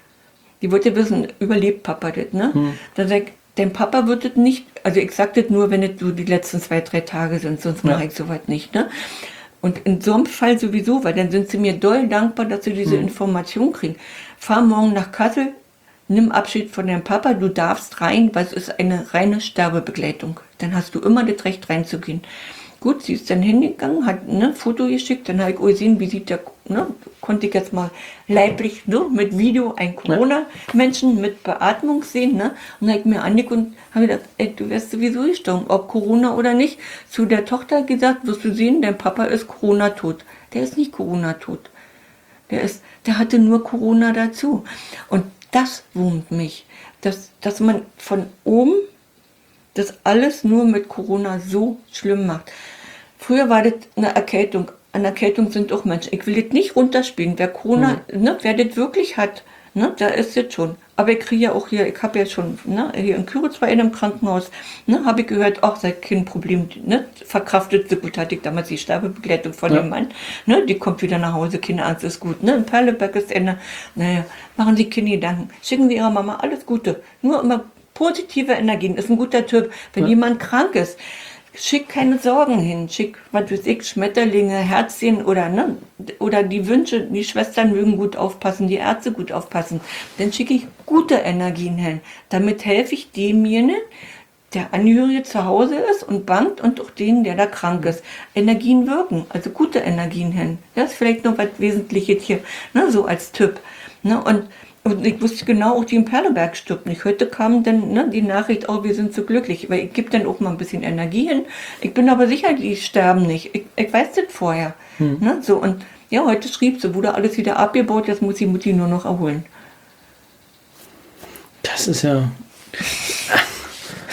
[SPEAKER 2] Die wollte wissen, überlebt Papa das, ne? Hm. Dann sag ich, dein Papa wird das nicht, also ich sag das nur, wenn es so die letzten zwei, drei Tage sind, sonst ja. mache ich sowas nicht, ne? Und in so einem Fall sowieso, weil dann sind sie mir doll dankbar, dass sie diese hm. Information kriegen. Fahr morgen nach Kassel, nimm Abschied von deinem Papa, du darfst rein, weil es ist eine reine Sterbebegleitung. Dann hast du immer das Recht reinzugehen. Gut, sie ist dann hingegangen, hat ein ne, Foto geschickt, dann habe ich gesehen, wie sieht der, ne, konnte ich jetzt mal leiblich ne, mit Video einen Corona-Menschen mit Beatmung sehen. Ne, und dann habe ich mir angeguckt und habe gedacht, ey, du wärst sowieso gestorben, ob Corona oder nicht. Zu der Tochter gesagt, wirst du sehen, dein Papa ist Corona-tot. Der ist nicht Corona-tot. Der, ist, der hatte nur Corona dazu. Und das wurmt mich, dass, dass man von oben das alles nur mit Corona so schlimm macht. Früher war das eine Erkältung. An Erkältung sind auch Menschen. Ich will das nicht runterspielen. Wer Corona, mhm. ne, wer das wirklich hat, ne, da ist das schon. Aber ich kriege ja auch hier, ich habe ja schon ne, hier in Küritz bei einem Krankenhaus, ne, habe ich gehört, ach, sei kein Problem, ne, verkraftet so gut, hatte ich damals die Sterbebegleitung von ja. dem Mann, ne, die kommt wieder nach Hause, Kinderarzt ist gut, ne, in Perleberg ist Ende, naja, machen Sie keine Gedanken, schicken Sie Ihrer Mama alles Gute, nur immer positive Energien, ist ein guter Tipp, wenn ja. jemand krank ist, schick keine Sorgen hin, schick, was weiß ich, Schmetterlinge, Herzchen oder, ne, oder die Wünsche, die Schwestern mögen gut aufpassen, die Ärzte gut aufpassen. Dann schicke ich gute Energien hin. Damit helfe ich demjenigen, der Angehörige zu Hause ist und bangt und auch denen, der da krank ist. Energien wirken, also gute Energien hin. Das ist vielleicht noch was Wesentliches hier, ne, so als Tipp. Ne, und Und ich wusste genau, auch die in Perleberg stirbt nicht. Heute kam dann ne, die Nachricht, oh, wir sind so glücklich. Weil ich gebe dann auch mal ein bisschen Energie hin. Ich bin aber sicher, die sterben nicht. Ich, ich weiß das vorher. Hm. Ne, so, und ja, heute schrieb sie, wurde alles wieder abgebaut, jetzt muss die Mutti nur noch erholen.
[SPEAKER 1] Das ist ja...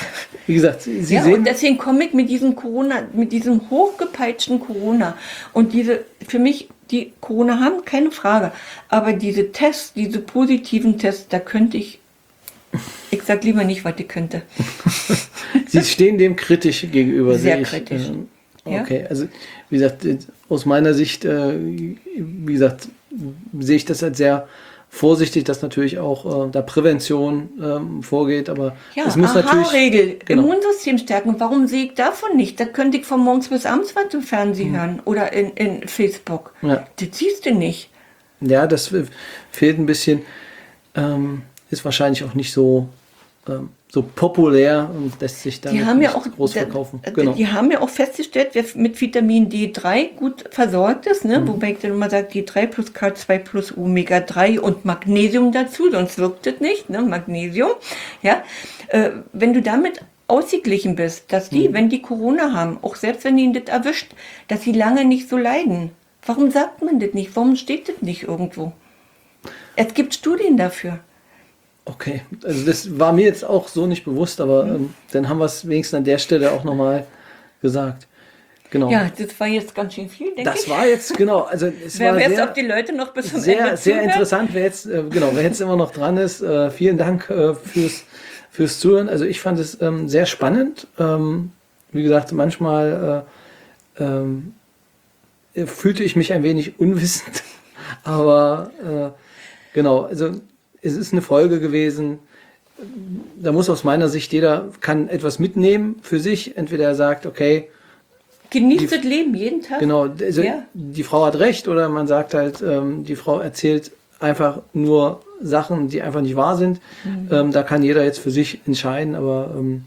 [SPEAKER 1] wie gesagt, Sie
[SPEAKER 2] Ja,
[SPEAKER 1] sehen...
[SPEAKER 2] und deswegen komme ich mit diesem Corona, mit diesem hochgepeitschten Corona und diese, für mich, die Corona haben, keine Frage, aber diese Tests, diese positiven Tests, da könnte ich, ich sag lieber nicht, was ich könnte.
[SPEAKER 1] Sie stehen dem kritisch gegenüber.
[SPEAKER 2] Sehr
[SPEAKER 1] sehe ich.
[SPEAKER 2] kritisch.
[SPEAKER 1] Ähm,
[SPEAKER 2] Ja.
[SPEAKER 1] Okay, also wie gesagt, äh, aus meiner Sicht, äh, wie gesagt, sehe ich das als sehr vorsichtig, dass natürlich auch äh, da Prävention ähm, vorgeht, aber
[SPEAKER 2] Ja,
[SPEAKER 1] es muss natürlich...
[SPEAKER 2] Aha-Regel,
[SPEAKER 1] Genau.
[SPEAKER 2] Immunsystem stärken. Warum sehe ich davon nicht? Da könnte ich von morgens bis abends was im Fernsehen hören oder in, in Facebook.
[SPEAKER 1] Ja.
[SPEAKER 2] Das siehst du nicht.
[SPEAKER 1] Ja, das äh, fehlt ein bisschen, ähm, ist wahrscheinlich auch nicht so, ähm, so populär und lässt sich damit
[SPEAKER 2] Die haben ja
[SPEAKER 1] nicht
[SPEAKER 2] auch
[SPEAKER 1] groß
[SPEAKER 2] da-
[SPEAKER 1] verkaufen.
[SPEAKER 2] äh,
[SPEAKER 1] Genau.
[SPEAKER 2] Die haben ja auch festgestellt, wer mit Vitamin D drei gut versorgt ist,
[SPEAKER 1] Mhm.
[SPEAKER 2] ne? Wobei ich dann immer sage, D drei plus K zwei plus Omega drei und Magnesium dazu, sonst wirkt es nicht, ne? Magnesium. Ja? Äh, wenn du damit ausgeglichen bist, dass die,
[SPEAKER 1] Mhm.
[SPEAKER 2] wenn die Corona haben, auch selbst wenn ihnen das erwischt, dass sie lange nicht so leiden. Warum sagt man das nicht? Warum steht das nicht irgendwo? Es gibt Studien dafür.
[SPEAKER 1] Okay, also das war mir jetzt auch so nicht bewusst, aber ähm, dann haben wir es wenigstens an der Stelle auch nochmal gesagt. Genau.
[SPEAKER 2] Ja, das war jetzt ganz schön viel, denke
[SPEAKER 1] Das
[SPEAKER 2] ich.
[SPEAKER 1] war jetzt, genau, also es
[SPEAKER 2] Wer
[SPEAKER 1] war
[SPEAKER 2] weiß,
[SPEAKER 1] sehr,
[SPEAKER 2] ob die Leute noch bis zum
[SPEAKER 1] sehr,
[SPEAKER 2] Ende
[SPEAKER 1] sehr
[SPEAKER 2] zuhören.
[SPEAKER 1] interessant, wer jetzt, äh, genau, wer jetzt immer noch dran ist. Äh, vielen Dank äh, fürs, fürs Zuhören. Also ich fand es ähm, sehr spannend. Ähm, wie gesagt, manchmal äh, ähm, fühlte ich mich ein wenig unwissend, aber äh, genau, also es ist eine Folge gewesen. Da muss aus meiner Sicht jeder kann etwas mitnehmen für sich. Entweder er sagt, okay,
[SPEAKER 2] Genießt
[SPEAKER 1] Die-
[SPEAKER 2] das Leben jeden Tag.
[SPEAKER 1] genau, also
[SPEAKER 2] Ja.
[SPEAKER 1] die Frau hat recht, oder man sagt halt, ähm, die Frau erzählt einfach nur Sachen, die einfach nicht wahr sind. Ähm, da kann jeder jetzt für sich entscheiden, aber ähm,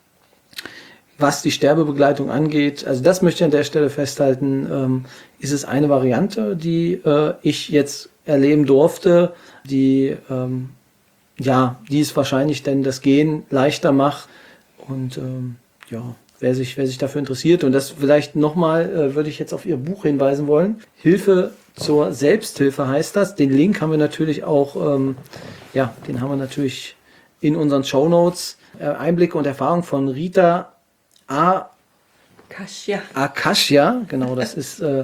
[SPEAKER 1] was die Sterbebegleitung angeht, also das möchte ich an der Stelle festhalten, ähm, ist es eine Variante, die äh, ich jetzt erleben durfte, die ähm, ja, die es wahrscheinlich denn das Gehen leichter macht. Und ähm, ja, wer sich, wer sich dafür interessiert, und das vielleicht nochmal, äh, würde ich jetzt auf Ihr Buch hinweisen wollen. Hilfe zur Selbsthilfe heißt das. Den Link haben wir natürlich auch, ähm, ja, den haben wir natürlich in unseren Shownotes. Äh, Einblicke und Erfahrung von Rita A.
[SPEAKER 2] Kasia.
[SPEAKER 1] Akashia, genau, das ist äh,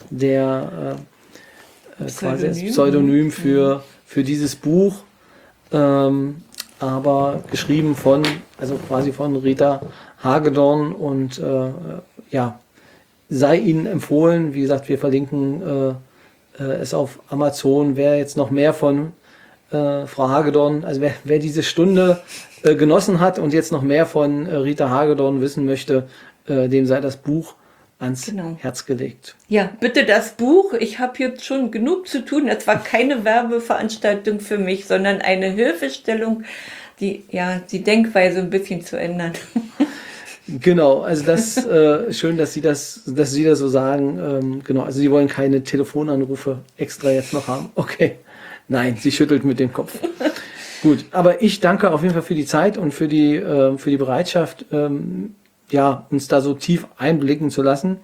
[SPEAKER 1] der äh, äh, quasi das
[SPEAKER 2] Pseudonym.
[SPEAKER 1] Pseudonym für, für dieses Buch, ähm, aber geschrieben von, also quasi von Rita Hagedorn, und äh, ja, sei Ihnen empfohlen. Wie gesagt, wir verlinken äh, äh, es auf Amazon. Wer jetzt noch mehr von äh, Frau Hagedorn, also wer, wer diese Stunde äh, genossen hat und jetzt noch mehr von äh, Rita Hagedorn wissen möchte, äh, dem sei das Buch ans
[SPEAKER 2] Genau.
[SPEAKER 1] Herz gelegt.
[SPEAKER 2] Ja, bitte das Buch. Ich habe jetzt schon genug zu tun. Es war keine Werbeveranstaltung für mich, sondern eine Hilfestellung, die, ja, die Denkweise ein bisschen zu ändern.
[SPEAKER 1] Genau, also das äh, schön, dass Sie das, dass Sie das so sagen. Ähm, genau, also Sie wollen keine Telefonanrufe extra jetzt noch haben. Okay, nein, sie schüttelt mit dem Kopf. Gut, aber ich danke auf jeden Fall für die Zeit und für die äh, für die Bereitschaft, ähm, ja, uns da so tief einblicken zu lassen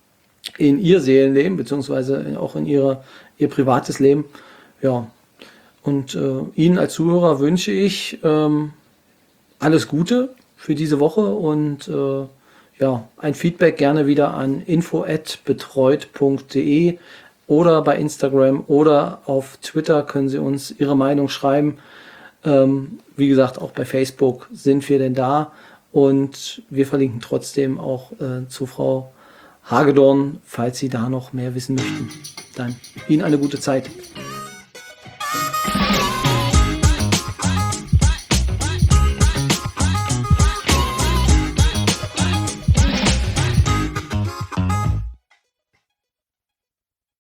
[SPEAKER 1] in Ihr Seelenleben, beziehungsweise auch in ihre, Ihr privates Leben. Ja, und äh, Ihnen als Zuhörer wünsche ich ähm, alles Gute für diese Woche und äh, ja, ein Feedback gerne wieder an info at betreut punkt de oder bei Instagram oder auf Twitter können Sie uns Ihre Meinung schreiben. Ähm, wie gesagt, auch bei Facebook sind wir denn da, und wir verlinken trotzdem auch äh, zu Frau Hagedorn, falls Sie da noch mehr wissen möchten. Dann Ihnen eine gute Zeit.